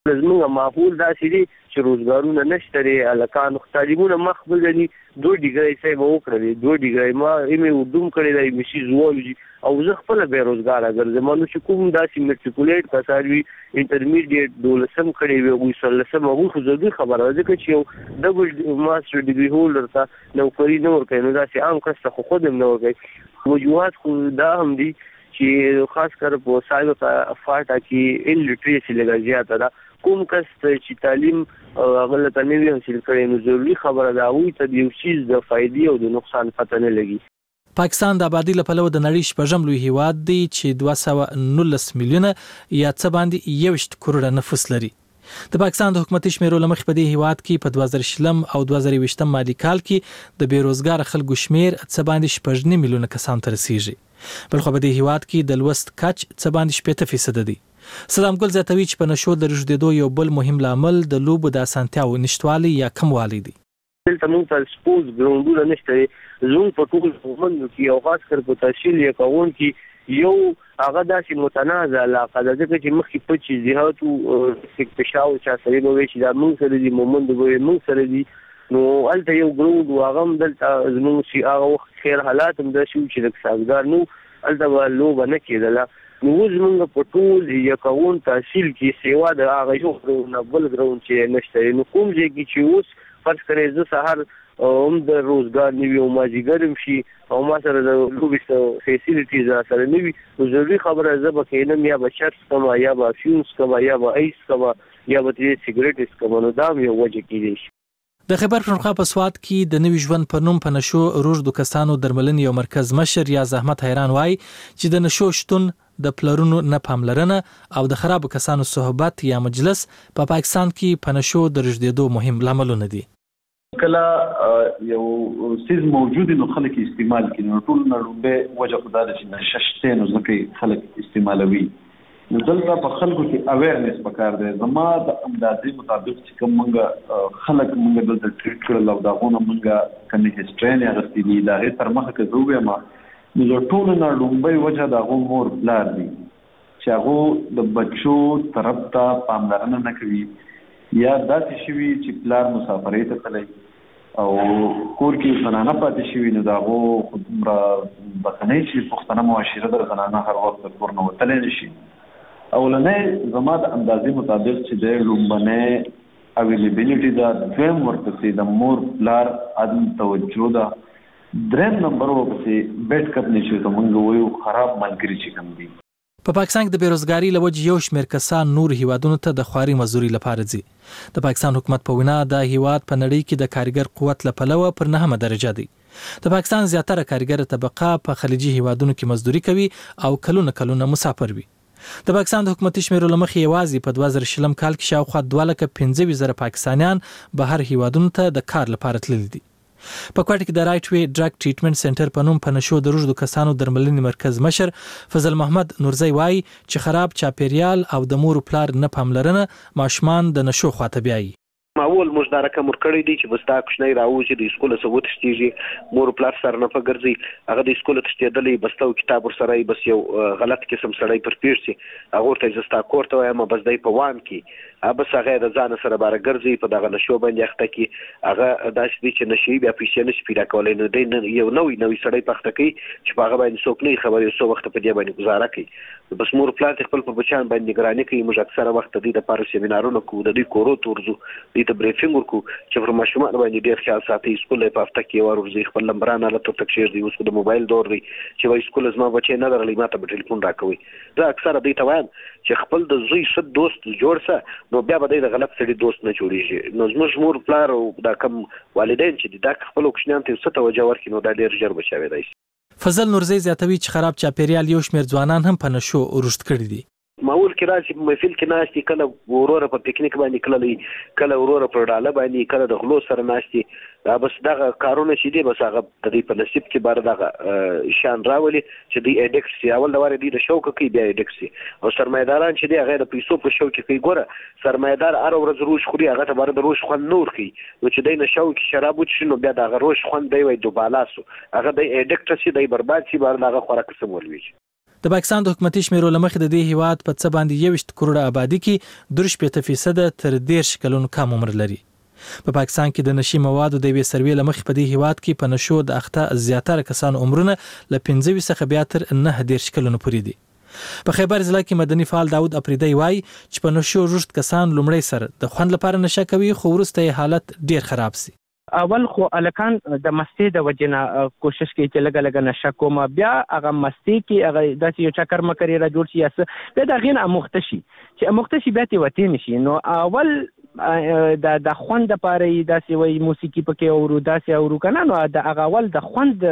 زموږ ماحول داسې دی چې روزګارونه نشته دی، هلکانو تعلیمونه مخ بل دي. دوه ډیګرۍ صاحب وکړلې، دوه ډیګرۍ ما ایم اې اردو م کړې ده، ایم ایس سی زوالوجي، او زه خپله بېروزګاره ګرځم. نو چې کوم داسې میټریکولیټ کسان وي، انټرمیډیټ دولسم کړی وي، هغوی څلورلسم، هغوی خو ضروري خبره ده، ځکه چې یو ډبل ماسټر ډګري هولډر ته نوکري نه ورکوي، نو داسې عام کس ته خو خود هم نه ورکوي. وجوهات خو دا هم دي چې خاص کر په سایبر فاټا کې انلیټریسي لږه زیاته ده. کوم کس چې تعلیم هغه له ته نه وي حاصل کړی، نو ضروري خبره ده هغوی ته د یو څیز د فایدې او د نقصان پته نه لګي. پاکستان د آبادی له پلوه د نړۍ شپږم لوی هیواد دی چې دوه سوه نولس میلیونه یا څه باندې یوویشت کروړه نفوس لري. د پاکستان د حکومتي شمیرو له مخې په دې هیواد کې په دوه زره شلم او دوه زره یوویشتم مالي کال کې د بیروزګار خلکو شمیر څه باندې شپږ نیم میلیونه کسانو ته رسیږي. بلخو په دې هیواد کې د لوست کچ څه باندې شپږ فیصد دی. سلام ګل زیاتوي چې په نشو د رژدېدو یو بل مهم لامل د لوبو د اسانتیاو نشټوالي یا کموالی دی. دلته موږ ته سپورټس ګراوندونه نشته دي. زموږ په ټول مومندو کې یو خاص کر په تحصیل یا کون کې یو هغه داسې متنازع علاقه ده، ځکه چې مخکې په جهاتو اکتشاف چا سره به وي چې دا موږ سره دي، مومندو به موږ سره دي، نو هلته یو ګراوند و، هغه هم دلته زموږ چې هغه وخت خیر حالات هم داسې وو چې لږ سازګار نه وو، هلته به لوبه نه کېدله. نو اوس موږ په ټول یکاون تحصیل کې سیوا د هغه یو ګراوند بل ګراوند چې نشته. نو کوم ځای کې چې اوس فرض کړئ زه سهار هم د روزګار نه وي او مازدیګر هم شي او ما سره د لوبې فیسیلیټیز را سره نه وي، نو ضروري خبره زه به کینم یا به چرس کمه یا به افیونز کمه یا به ایس کمه یا به ترې سیګریټس کمه، نو دا هم یو وجه کېدی شي. د خیبر پښتونخوا په سوات کې د نوي ژوند په نوم په نشو روږدو کسانو درملنې یو مرکز مشر یا زحمت حیران وایي چې د نشو شتون د پلرونو نه پاملرنه او د خرابو کسانو صحبت یا مجلس په پا پاکستان کې په نشو د رژدېدو مهم لاملونه دي. کله یو سیز موجود نو خلک استعمال کوي، نو ټول نړۍ وجه خدای د نشه شته نو ځکه خلک استعمالوي. نو دلته په خلکو کې اویرنس پکار دی. زما د اندازې مطابق چې کوم موږ خلک موږ دلته ټریټ کړل او دا غونه موږ کني هیستري نه غوښتي دي دا غي تر مخه کې زوګه ما نو ټول نړۍ وجه دا غو مور بلار دي چې هغه د بچو طرف ته پاملرنه نه کوي یا داسې شوي چې پلار مسافرۍ ته تللی او کور کې زنانه پاتې شوي، نو د هغو خو دومره بخنۍ چې پښتنه معاشره د زنانه هر وخت د کور نه وتلی نه شي. اولنی زما د اندازې مطابق چې دی لومبنی اویلیبیلیټي ده، دویم ورپسې د مور پلار عدم توجه ده، دریم نمبر ورپسې بیډ کپ نه شي ته مونږ وایو خراب ملګري چې کوم دي. په پا پاکستان کې د بیروزګاری له وجې یو شمېر کسان نور هیوادونو ته د خواري مزدوري لپاره ځي. د پاکستان حکومت په وینا د هیواد په نړۍ کې د کارګر قوت له پلوه پر نهمه درجه دی. د پاکستان زیاتره کارګر طبقه په خلیجي هیوادونو کې مزدوري کوي او کلونه کلونه مسافر وي. د پاکستان د حکومتي شمیرو له مخې یوازې په دوه زره شلم کال کې شاوخوا دوه لکه پنځه ویشت زره پاکستانیان بهر هیوادونو ته د کار لپاره تللي دي. په کوټه کې د رائټ وی ډرګ ټریټمنټ سنټر په نوم په نشو د روږدو کسانو درملنې مرکز مشر فضل محمد نورزی وایي چې خراب چاپیریال او د مور پلار نه پاملرنه ماشومان د نشو خواته بیایي. معول موږ دا رقم ورکړی دی چې بس دا کوچنی راوځي د سکول څخه وتښتېږي، مور پلار سره نه په ګرځي، هغه د سکول تښتېدلی بس تو کتاب ورسره بس یو غلط قسم سړی پر پیښ شي، هغه ورته زستا کورته وایم بس دی په وان کې بس هغه د ځان سره بار ګرځي په دغه نشو باندې اخته کې هغه داسې دي چې نشي بیا پیسې نشي پیدا کولای، نو دی یو نوې نوې سړی پخته کوي چې په هغه باندې څوک نه خبرې څو وخت په دې باندې گزاره کوي. بس مور پلار خپل په بچان باندې نگراني کوي. موږ اکثره وخت د دې لپاره سیمینارونه کوو، د دې کورو تورزو دې ته بریفینګ ورکو چې پر ماشومان باندې ډېر خیال ساتي. سکول په هفته کې یو ورځ خپل نمبرانه لته تک شیر دی، اوس د موبایل دور دی چې وای سکول زما بچی نه درلې ماته په ټلیفون راکوي. زه اکثره دې ته وایم چې خپل د زوی ست دوست جوړ سه، نو بیا به د غلط سړي دوست نه جوړیږي. نو زموږ مور پلار او دا کم والدین چې دا خپل کوچنیان ته څه توجه ورکړي نو دا ډېر ژر بچاوي دی. فضل نورزی زیاتوي چې خراب چاپیریال یو شمېر ځوانان هم په نشو رشد کړي دي. معول کې راځي په محفل کې ناشتي، کله وروره په پکنیک باندې کله کله وروره په ډاله باندې، کله د غلو سره ناشتي، بس دغه کارونه چې دي بس هغه د دې په نصیب کې بار دغه شان راولي چې دی اډکس سي. اول دا واره دی د شوق کوي بیا اډکس سي، او سرمایداران چې دی هغه د پیسو په شوق کې کوي. ګوره سرمایدار هر ورځ روش خوري، هغه ته بار د روش خوند نور کوي، نو چې دی نه شوق شراب وڅښي نو بیا دغه روش خوند دی وای دوباله سو، هغه دی اډکټ سي دی برباد سي بار دغه خوراک سمول وي. د پاکستان د حکومتي شمیرو لمخې د دې هیواد په څه باندې یوشت کروڑه آبادی کې درش پېته فیصد تر دیرش کلونو کم عمر لري. په پاکستان کې د نشي موادو د یوې سروې لمخې په دې هیواد کې په نشو د اخته زیاتره کسانو عمرونه له پنځه څخه بیا تر نه دیرش کلونو پورې دي. په خیبر ضلع کې مدني فعال داود اپریدی وایي چې په نشو رشد کسان لومړی سره د خوند لپاره نشه کوي خو وروسته یې حالت ډیر خراب سي. اول خو الکان د مستی د وجنه کوشش کوي چې لګا لګا نشه کوم بیا هغه مستی کې هغه داسې یو چکر مکرې را جوړ شي یاس بیا د غین امختشي چې امختشي بیا تی وتی نشي. نو اول د د خوند لپاره داسې وای موسیقي پکې اورو داسې اورو کنه نو د هغه اول د خوند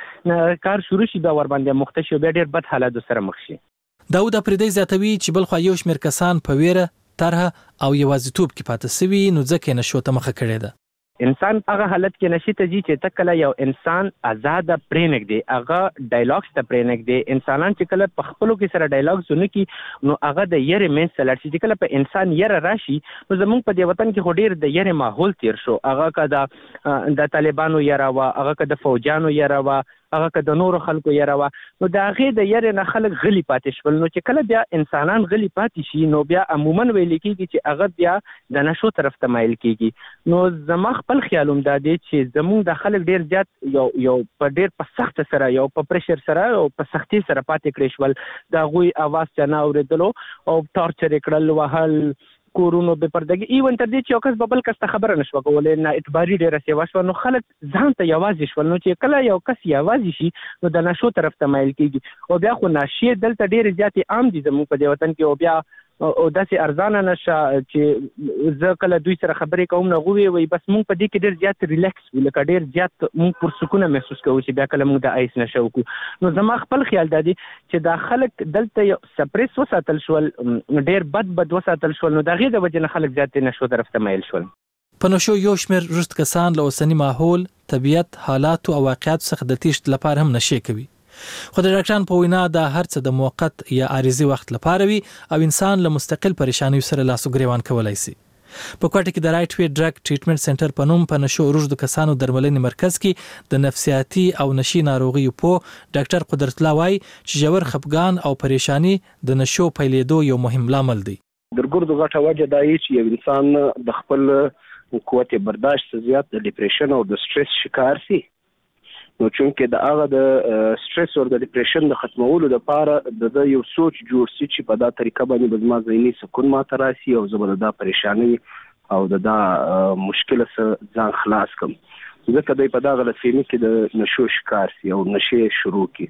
کار شروع شي دا ور باندې مختشي بیا ډیر بد حالات سره مخ شي. داود اپریدی زیاتوي چې بل خو یو شمیر کسان په ویره طرح او یوازیتوب کې پاتې سوي نو ځکه نشو ته مخه کړی ده. انسان هغه حالت کې نشي ته جي چې تکله یو انسان آزاد پرېنګ دی هغه ډایلاګز ته پرېنګ دی. انسانان چې کله په خپلو کې سره ډایلاګز ونه کی نو هغه د یری مین سلر چې کله په انسان یره راشي نو زمونږ په دې وطن کې هډیر د یری ماحول تیر شو. هغه کدا د طالبانو یره وا هغه کدا فوجانو یره وا هغه کدا نور خلکو یره وا نو دا غي د یری نه خلک غلی پاتې شول. نو چې کله بیا انسانان غلی پاتې شي نو بیا عموما ویل کېږي چې هغه بیا د نشو طرف ته مایل کېږي. نو زما خپل خیالوم دا دی چې زموږ د خلک ډیر زیات یو یو په ډیر په سخت سره یو په پریشر سره او په سختي سره پاتې کړی شول. دا غوي आवाज چنا اوریدلو او ټارچر کړل وهل کورونو به پردګي ایون تر دې چې اوکس ببل کسته خبره نشو کولای نه اعتباري ډیره سیوا شو. نو خلک ځان ته یوازې شول. نو چې کله یو کس یوازې شي نو د نشو طرف ته مایل کېږي او بیا خو ناشې دلته ډیر زیات عام دي زموږ په دې وطن کې او بیا او داسې ارزانه نشه چې زه کله دوی سره خبرې کوم نه غوي وي بس مونږ په دې کې ډیر زیات ریلیکس ولکه ډیر زیات مونږ پر سکون محسوس کوو چې بیا کله مونږ د آیس نشه وکړو. نو زما خپل خیال دا دی چې دا خلک دلته یو سپریس وساتل شول ډیر بد بد وساتل شول نو دا غي د وجه نه خلک زیات نشو طرف ته مایل شول. په نشو یو شمیر رشد کسان له اوسنی ماحول طبيعت حالات او واقعیت څخه د تیښت لپاره هم نشي کوي. خو د ډاکټران په وینا دا هر څه د موقت یا عارضي وخت لپاره وي او انسان له مستقل پریشانیو سره لاس ګریوان کولای شي. په کوټه کې د رائټ وی ډرګ ټریټمنټ سنټر په نوم په نشو رشد کسانو درملنې مرکز کې د نفسیاتي او نشي ناروغیو په ډاکټر قدرت الله وای چې جوړ خپګان او پریشانی د نشو پیلېدو یو مهم لامل دی. د ګردو غټه وجه دا یی چې یو انسان د خپل قوت برداشت زیات د ډیپریشن او د سټرس شکار شي. نو چونکه د هغه د سټرس او د ډیپریشن د ختمولو لپاره د یو سوچ جوړ شي چې په دا طریقه باندې به زما ذهني سکون ماته راشي او زه به دا پریشانی او د دا مشکل سره ځان خلاص کم. ځکه دوی په دا غلطفهمي کې د نشو شکار شي او نشې شروع کی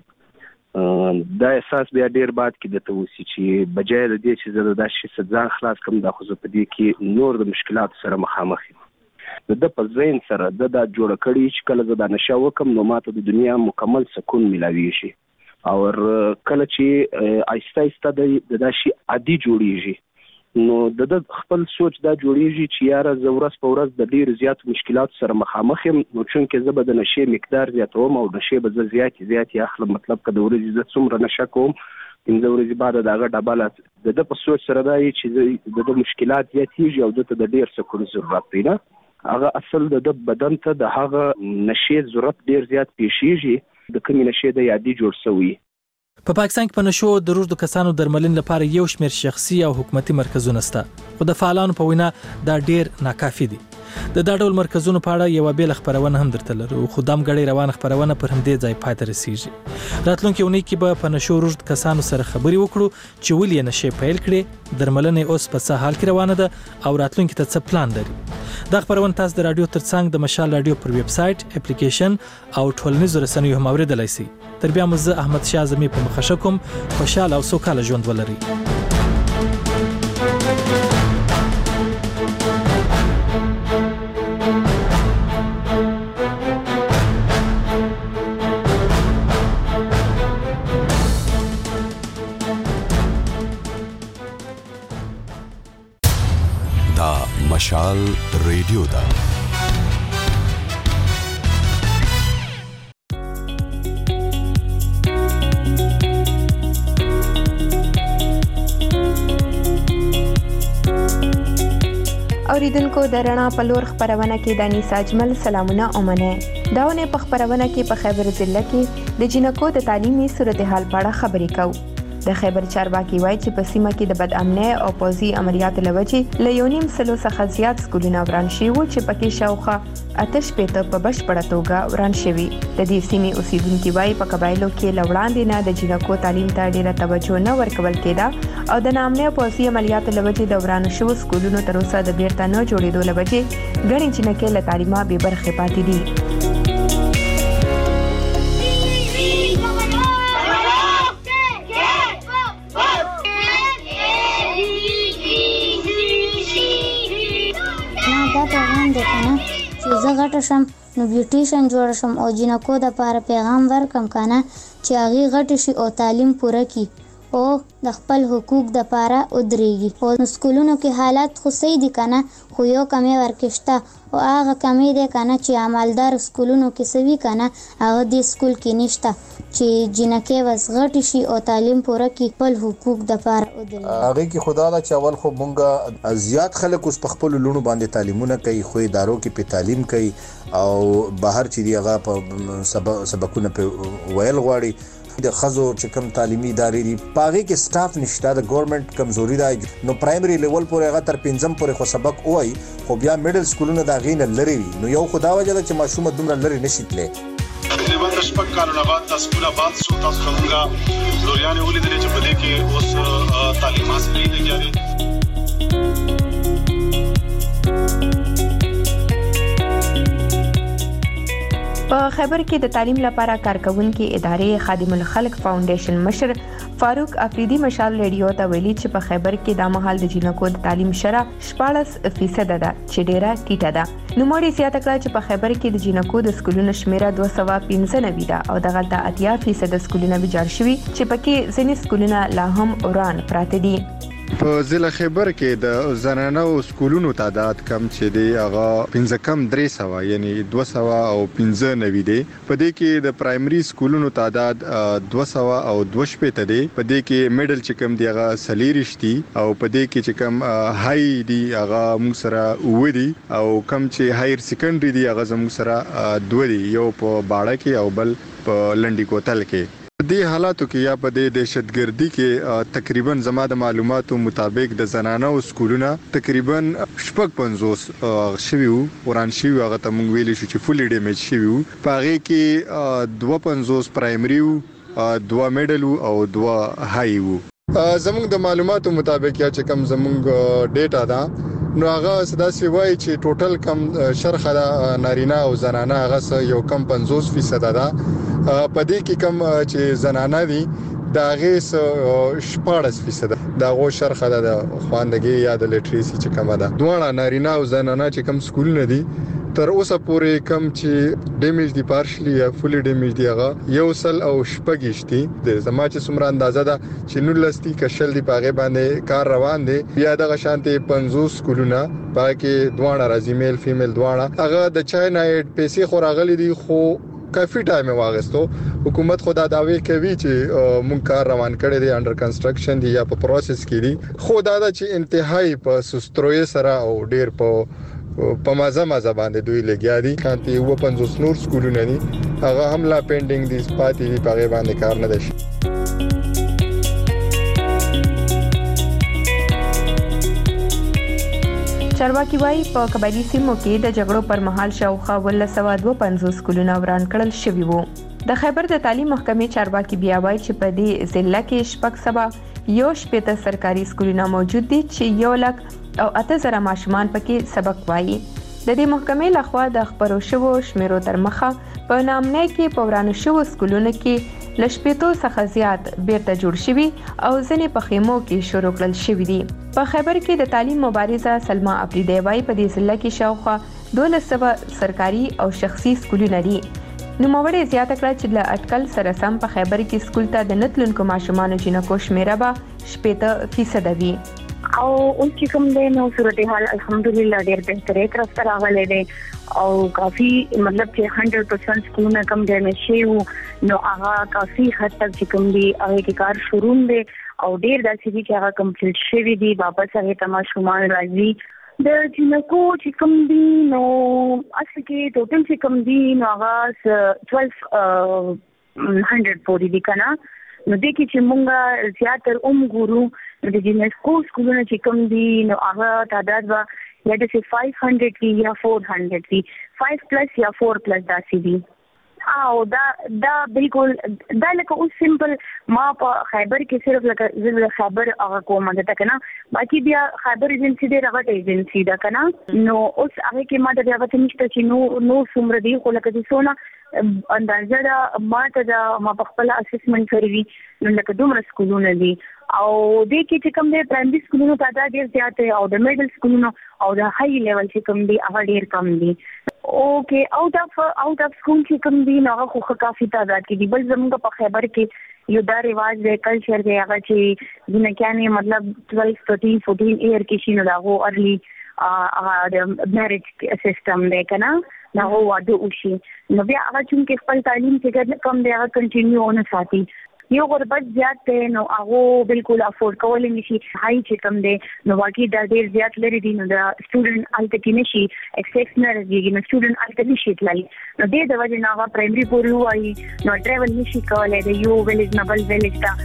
دا احساس بیا ډیر باد کې د توسي چې بجای د دې چې زه دا شي ځان خلاص کم دا خو زه په دې کې نور د مشکلات سره مخامخ یم. د د په ذهن سره د دا جوړ کړي چې کله زه دا نشه وکم نو ماته د دنیا مکمل سکون ملاوي شي او کله چې آیسته آیسته د دا شي عادي جوړیږي نو د خپل سوچ دا جوړیږي چې یاره زه ورځ په ورځ د ډیر زیات مشکلات سره مخامخ یم. نو چونکه زه به د نشې مقدار زیاتوم او نشې به زه زیات زیات اخلم مطلب که د ورځې زه څومره نشه کوم پنځه ورځې بعد دغه ډبله د د په سوچ سره دا چې د مشکلات زیاتیږي او دته د ډیر سکون ضرورت دی نه هغه اصل د بدن ته د هغه نشې ضرورت ډیر زیات پیښیږي د کومې نشې د یادي جوړ شوی. په پاکستان کې په نشو د رشد کسانو درملنې لپاره یو شمیر شخصي او حکومتي مرکزونه شته خو د فعالانو په وینا دا ډیر ناکافي دي. د دا ډول مرکزونو په اړه یو بیل خبرونه هم درته لرو خو دام غړي روان خبرونه پر همدې ځای پای ته رسیږي. راتلونکي اونۍ کې به په نشو رشد کسانو سره خبري وکړو چې ولې نشې پیل کړي درملنې اوس په څه حال کې روانه ده او راتلونکي ته څه پلان لري. دا خبرونه تاسو د رادیو ترڅنګ د مشال رادیو پر ویب سټ اپلیکیشن او ټولنیزو رسنیو هم اوریدلای شئ. تر بیا مزه احمد شاه زمي په مخه کوم خوشاله او سوکاله ژوند ولرئ. مشال ریډیو دا اوریدونکو د رڼا په لور خبرونه کې دانی ساجمل سلامونه اومنه داونه په خبرونه کې په خیبر ضلع کې د جنکو د تعلیمي صورتحال په اړه خبرې کوو. د خیبر چارواکي وایي چې په سیمه کې د بد امنۍ او پوځي عملیاتو لوجې له یو نیم سلو څخه زیات سکولونه وران شوي وو چې پکې شاوخوا اته شپېته په بشپړه توګه وران شوي. د دې سیمې اوسیدونکي وایي په قبایلو کې له وړاندې نه د جنکو تعلیم ته ډېره توجه نه ورکول کېده او د ناامنۍ او پوځي عملیاتو لوجې د ورانو شوو سکولونو تر اوسه د بیرته نه جوړېدو لوجې ګڼې جنکۍ له تعلیمه بې برخې پاتې دي. پیغام دی کنه چې زه غټه شم نو بیوټیشن جوړ شم او جنکو د پاره پیغام ورکم کنه چې هغه غټ شي او تعلیم پوره کی او د خپل حقوق د پاره ودرېږي. او سکولونو کې حالات خو صحیح دي کنه خو یو کمی ورکشته او هغه کمی دی کنه چې عملدار سکولونو کې سوي کنه هغه د سکول کې نشته چې جنکه وس غټ شي او تعلیم پوره کی خپل حقوق د پاره ودرېږي. هغه کې خدا لا چاول خو مونږه زیات خلک اوس په خپل لونو باندې تعلیمونه کوي خو ادارو کې په تعلیم کوي او بهر چې دی هغه په سبق سبقونه په ویل غواړي د خزو چې کوم تعلیمي ادارې دي پاغي کې سټاف نشته د ګورنمنت کمزوري ده نو پرایمري لیول پورې هغه تر پنځم پورې خو سبق وای خو بیا میډل سکولونه دا غین لري نو یو خدا وجه چې ماشوم دومره لري نشي تللی. تقریبا د شپږ کالونو بعد د سکول آباد شو تاسو څنګه لوریانه ولیدل چې په دې کې اوس تعلیم حاصلې دي جاري. په خیبر کې د تعلیم لپاره کارکونکو ادارې خادم الخلق فاونډیشن مشر فاروق افریدي مشال ریډیو ته ویلي چې په خیبر کې د مهال د جنکو د تعلیم شرح شپاړس فیصد ده چې ډیره ټیټه ده. نو موري زیاته کړه چې په خیبر کې د جنکو د سکولونو شمیره دوه سوه پنځه نوي ده او دغه د اتیا فیصد سکولونه ویجاړ شوي چې پکې ځینې سکولونه لا هم وران پراته دي. په ضلع خیبر کې د زنانو سکولونو تعداد کم چې دی هغه پنځه کم درې سوه یعنی دوه سوه او پنځه نوي دی. په دې کې د پرایمري سکولونو تعداد دوه سوه او دوه شپېته دی. په دې کې میډل چې کم دی هغه څلېرویشت دي او په دې کې چې کم هاي دی هغه موږ سره اووه دي او کم چې هایر سیکنډري دی هغه زموږ سره دوه دي یو په باړه کې او بل په لنډي کوتل کې. دې حالاتو کې یا په دې دهشتګردي کې تقریبا زما د معلوماتو مطابق د زنانو سکولونه تقریبا شپږ پنځوس شوي وو وران شوي هغه ته موږ ویلی شو چې فولي ډیمیج شوي وو. په هغې کې دوه پنځوس پرایمري وو دوه میډل وو او دوه هاي وو. زموږ د معلوماتو مطابق یا چې کم زموږ ډیټا ده نو هغه داسې وایي چې ټوټل کم شرخه ده نارینه او زنانه هغه یو کم پنځوس فیصد ده. په دې کې کم چې زنانه دي دا غي شپاړس فیصد دا غو شرخه ده د خواندګي یا د لټریسي چې کم ده. دوه نارینه او زنانه چې کم سکولونه دي تر اوسه پورې کم چې ډیمیج دي پارشلی یا فولي ډیمیج دی هغه یو سل او شپږ دي. د زما چې څومره اندازه ده چې نولستی کشل دی پاغه باندې کار روان دي. بیا د شانتي پنځوس سکولونه پاکه دوه راځي میل فیمیل دوه هغه د چاینا پیسې خو راغلي دي خو کافي ټایم واغستو. حکومت خدا داوی کوي چې مونږ کار روان کړی دی انډر کنسټرکشن دی یا په پروسس کې دی خو دا چې انتهایی په سستروي سره او ډیر په په مازه مازه باندې دوی لګیا دي. کانتي و پنځوس نور سکولونه دي هغه هم لا پینډینګ دي سپاتې دي په باندې کار نه دی. چارواکي وایي په قبایلي سیمو کې د جګړو پر مهال شاوخوا ولس سوه دوه پنځوس سکولونه وران کړل شوي وو. د خیبر د تعلیم محکمې چارواکي بیا وایي چې په دې ضلع کې شپږ سوه یو شپېته سرکاري سکولونه موجود دي چې یو لک او اته زره ماشومان پکې سبق وایي. د دې محکمې لخوا د خبرو شوو شمیرو تر مخه په نامنۍ کې په ورانو شوو سکولونو کې له شپېتو څخه زیات بیرته جوړ شوي او ځینې په خیمو کې شروع کړل شوي دي. په خیبر کې د تعلیم مبارزه سلما افریدی وایي په دې ضلع کې شاوخوا دولس سوه سرکاري او شخصي سکولونه دي. نوموړې زیاته کړه چې له اټکل سره سم په خیبر کې سکول ته د نتلونکو ماشومانو جنکو شمیره به شپېته فیصده وي. او اوس چې کوم دی نو صورتحال الحمدلله ډېر بهترې طرف ته راغلی دی او کافي مطلب چې هنډرډ پرسنټ سکولونه کم ډیمیج شوي وو نو هغه کافي حد تک چې کوم دی هغې کې کار شروع دی او ډېر داسې دي چې هغه کمپلیټ شوي دي واپس هغې ته ماشومان راځي. د جنکو چې کوم دي نو اصل کې ټوټل چې کوم دي نو هغه ټویلف هنډرډ پورې دي که نه نو دې کې چې مونږه زیاتر اوم ګورو د جنسکو سکولونو چې کوم دي نو هغه تعداد به یا د five hundred وي یا four hundred وي five plus یا four plus داسې دي او دا دا بالکل دا لکه اوس سمپل ما په خیبر کې صرف لکه زه خیبر هغه کومه ده کنه باقي بیا خیبر ایجنسی دی راغټ ایجنسی ده کنه نو اوس هغه کې ما د بیا وته نشته چې نو نو څومره دی خو لکه چې سونه اندازه دا ما ته دا ما په خپل اسسمنت کړی نو لکه دومره سکولونه دي او دې کې چې کوم دی پرایمري سکولونو تعداد ډیر زیات دی او د میډل سکولونو او د هاي لیول چې کوم دی هغه ډیر کم دي اوکے آؤٹ اف آؤٹ اف سکول چې کوم دی نو هغه خو کافي تعداد کې دي بل زموږ په خیبر کې یو دا رواج دی کلچر دی هغه چې جنکانې مطلب twelve thirteen fourteen ایئر کې شي نو دا هو ارلی د میریج سیستم دی کنه نو هو واده وشي نو بیا هغه چې خپل تعلیم چې کم دی هغه کنټینیو ونه ساتي یو غربت زیات دی نو هغه بالکل افورد کولای نشي هاي چې کم دی نو واقعي دا ډیر زیات لري دي نو دا سټوډنټ الته کې نشي ایکسپشنل دی نو سټوډنټ الته نشي تللی نو دې د وجه نه هغه پرایمري پورې وایي نو ټریول نشي کولای دی یو ویلیج نه بل ویلیج ته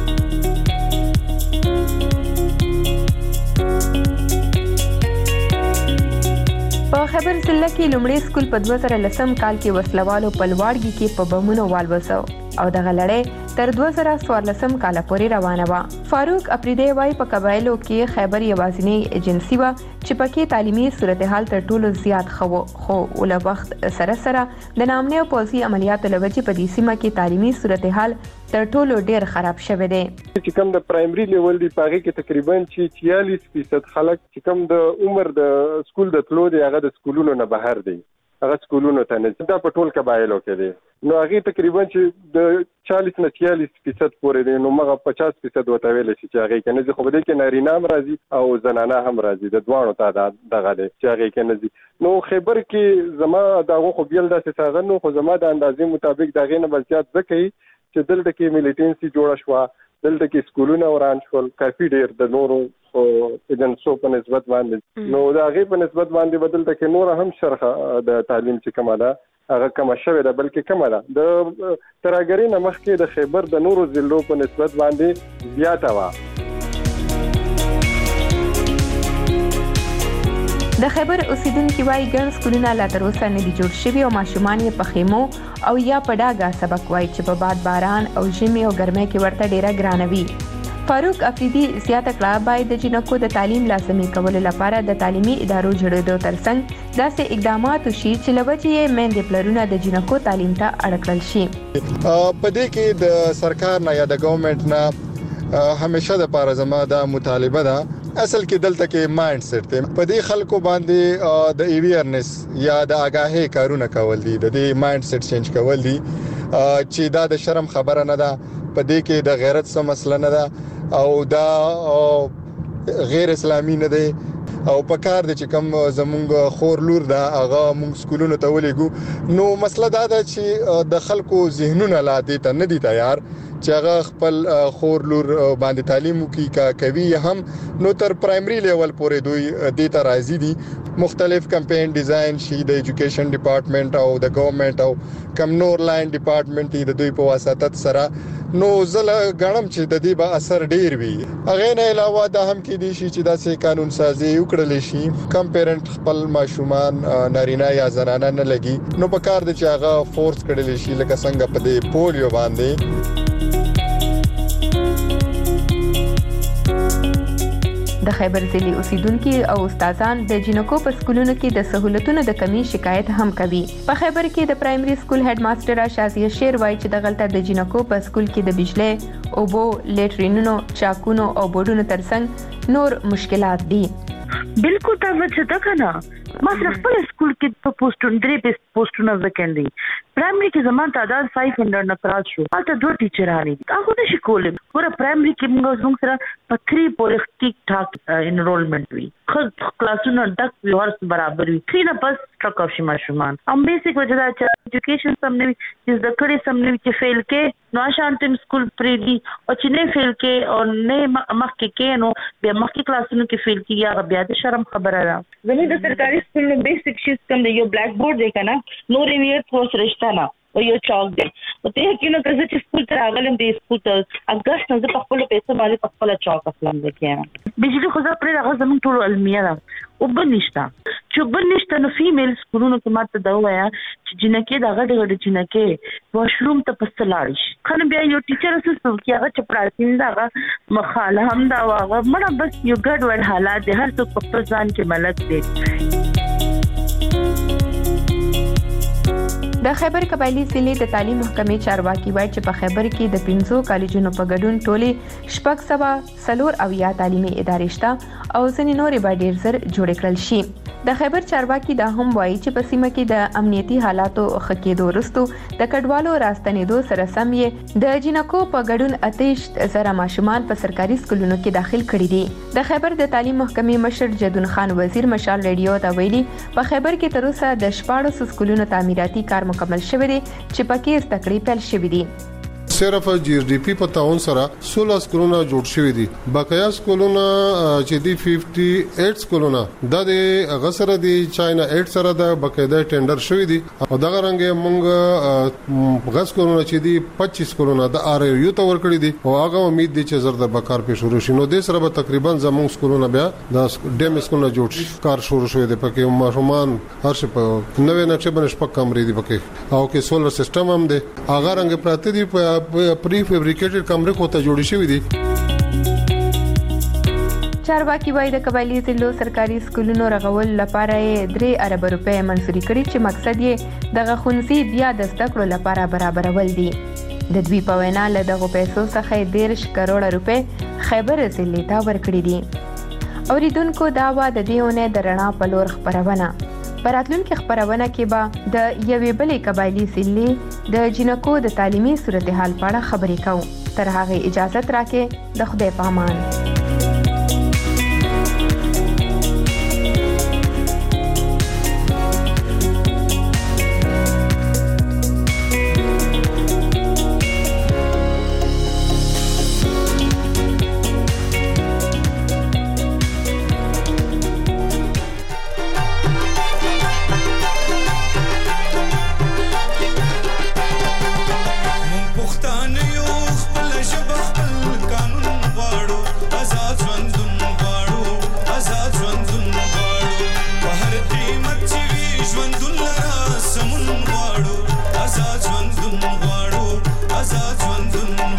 په خبر ضلع کې لومړی سکول په دوه زره لسم کال کې وسلوالو په لواړګي کې په بمونو والوسو او دغه لړۍ تر دوه زره څوارلسم کال پورې روانه وه فاروق افریدی وايي په قبایلو کې خیبر یوازینی ایجنسی وه چې پکې تعلیمي صورتحال تر ټولو زیات خو خو ول وخت سره سره د نامنه او پوزي عملیاتو لوجې په دې سیمه کې تعلیمي صورتحال تر ټولو ډیر خراب شوه دی چې کوم د پرایمري لیول دی پاره کې تقریبا چې forty-four فیصد خلک چې کوم د عمر د سکول د تلو دی هغه د سکولونو نه بهر دی هغه سکولونو ته نه دا په ټول قبایلو کې دی نو هغه تقریبا چې د forty نه forty-four فیصد پورې دی نو مغه fifty فیصد وته ویل شي چې هغه کې نه خو بده کې نارینه هم راځي او زنانه هم راځي د دوانو تعداد دغه دی چې هغه کې نه نو خیبر کې زما دغه خو بیل داسې څنګه نو خو زما د اندازې مطابق دغه نه بلچات ځکه چې دلته کې ملیټنسي جوړه شو دلته کې سکولونه وران شول کافي ډیر د نورو ایجنسو په نسبت باندې نو دا غي په نسبت باندې بدلته کې نور هم شرخه د تعلیم چې کومه ده هغه کومه شوه ده بلکې کومه ده د تراګری نه مخکې د خیبر د نورو ضلعو په نسبت باندې زیاته و د خیبر اوسیدونکو وايي ګڼ سکولونه لا تر اوسه نه دي جوړ شوي او ماشومان یې په خیمو او یا په ډاګه سبق وایي چې په باد باران او ژمي او ګرمۍ کې ورته ډیره ګرانه وي فاروق افریدی زیاته کړه باید د جنکو د تعلیم لازمي کولو لپاره د تعلیمي ادارو جوړېدو ترڅنګ داسې اقدامات وشي چې لوجه یې میندې پلرونه د جنکو تعلیم ته اړ کړل شي په دې کې د سرکار نه یا د ګورنمنت نه همیشه د پاره زما د مطالبه ده اصل کې دلته کې مایند سیټ ته په دې خلکو باندې د اویرنس یا د آگاهی کارونه کول دي د دې مایند سیټ چینج کول دي چې دا د شرم خبره نه ده په دې کې د غیرت څه مسله نه ده او دا غیر اسلامي نه دی او په کار د چې کوم زمونږ خور لور دا هغه مونږ سکولونو ته ولېګو نو مسله دا ده چې د خلکو ذهنونه لا دي ته نه دي تیار چې هغه خپل خور لور باندې تعلیم وکي کا کوي هم نو تر پرایمري لیول پورې دوی د ته راځي دي مختلف کمپاین ډیزاین شي د ایجوکیشن ډپارټمنټ او د ګورنمنت او کم نور لاین ډپارټمنټ د دوی په واسطه سره نو زله غنم چې د دې به اثر ډیر وي هغه نه علاوه دا هم کې دي چې داسې قانون سازي وکړل شي کم پیرنټ خپل ماشومان نارینه یا زنانه نه لګي نو په کار د چې هغه فورس کړل شي لکه څنګه په دې پولیو باندې د خیبر ضلع اوسیدونکو او استادان د جنکو په سکولونو کې د سہولتونو د کمی شکایت هم کوي په خیبر کې د پرایمري سکول هډ ماستر شازیه شیر وایي چې د غلطه د جنکو په سکول کې د بجلی اوبو لیټرینونو چاکونو او بورډونو ترڅنګ نور مشکلات دي بالکل تا وڅ تا کنه ما سره خپل سکول کې په پوسټون درې پوسټونه وکندي پرایمري کې زمون تعداد five hundred نه کراچ شو البته دوه ټیچرانی هغه نشي کولای ورته پرایمري کې موږ زموږ سره په three پورې ټیک ټاک انرولمنت وي خو کلاسونه ډک وي ورس برابر وي تhree نه پس ټاک اف شي ماشومان ام بیسیک وجه دا چې ایجوکیشن سم نه وي چې د کړي سم نه وي چې فیل کې نو شانتم سکول پرې دي او چې نه فیل کې او نه مخکې کې نو بیا مخکې کلاسونو کې فیل کې یا بیا د شرم خبره ده زموږ د سرکاري سکول بیسیک شي کوم دی یو بلیک بورډ دی کنه نو ریویر پوس رښتا نه او یو چاک دی او ته کینو که چې سکول ته راغلم د سکول ته اگست نه په خپل پیسې باندې په خپل چاک اصلم وکړم بجلی خو زه پر هغه زمون ټول علمیه ده او بنشتا چې بنشتا نو فیمیل سکولونو کې ماته دا وایا چې جنکه دا غړ غړ جنکه واشروم ته پس لاړ شي خنه بیا یو ټیچر اسو چې هغه چې پراتین دا مخاله هم دا واغه مړه بس یو ګډ وډ حالات د هر څه په خپل ځان کې ملک دی د خیبر قبایلی ضلع د تعلیم محکمې چارواکي وایي چې په خیبر کې د پنځو کالجونو په ګډون ټولې شپږ سوه څلور اویا تعلیمي ادارې شته او ځینې نورې به ډېر زر جوړې کړل شي د خیبر چارواکي دا هم وایي چې په سیمه کې د امنیتي حالاتو ښه کېدو وروسته د کډوالو راستنېدو سره سم یې د جنکو په ګډون اتهشت زره ماشومان په سرکاري سکولونو کې داخل کړي دي د خیبر د تعلیم محکمې مشر جدون خان وزیر مشال ریډیو ته ویلي په خیبر کې تر اوسه د شپاړسو سکولونو تعمیراتي کار مکمل شوی دی چې پکې زده کړې پیل شوې دي صرف جی ایس ډي پی په تعاون سره سولہ سکولونه جوړ شوي دي بقایا سکولونه چې دی پنځه ویا سکولونه د غسر دي چاینا اټ سره د بقاعده ټینډر شوی دي او دغه رنګ مونږ غس سکولونه چې دی پچیس سکولونه د ار یو ته ور کړی دي او هغه امید دي چې زر د بکار په شروع شینو د سره به تقریبا زموږ سکولونه بیا د ډیم سکولونه جوړ کار شروع شوی دی پکې ماشومان هر څه په نوې نقشه باندې شپږ کمرې دي پکې او کې سولر سیستم هم دی هغه رنګ پراته دي په پری فیبریکیټډ کمرې کوته جوړې شوې دي چارواکي وایي د قبایلی ضلعو سرکاري سکولونو رغول لپاره درې ارب روپۍ منځوري کړي چې مقصد یې دغه ښوونځي بیا د زده کړو لپاره برابرول دي د دوی په وینا له دغو پیسو څخه دېرش کروړه روپۍ خیبر ضلع ته ورکړي دي اوریدونکو دا وه د دې اونۍ د رڼا په لور خپرونه په راتلونکي خپرونه کې به د یوې بلې قبایلي ضلعې د جنکو د تعلیمي صورتحال په اړه خبرې کوو تر هغې اجازت راکړئ د خدای په امان آزاد ژوندون غواړو آزاد ژوندون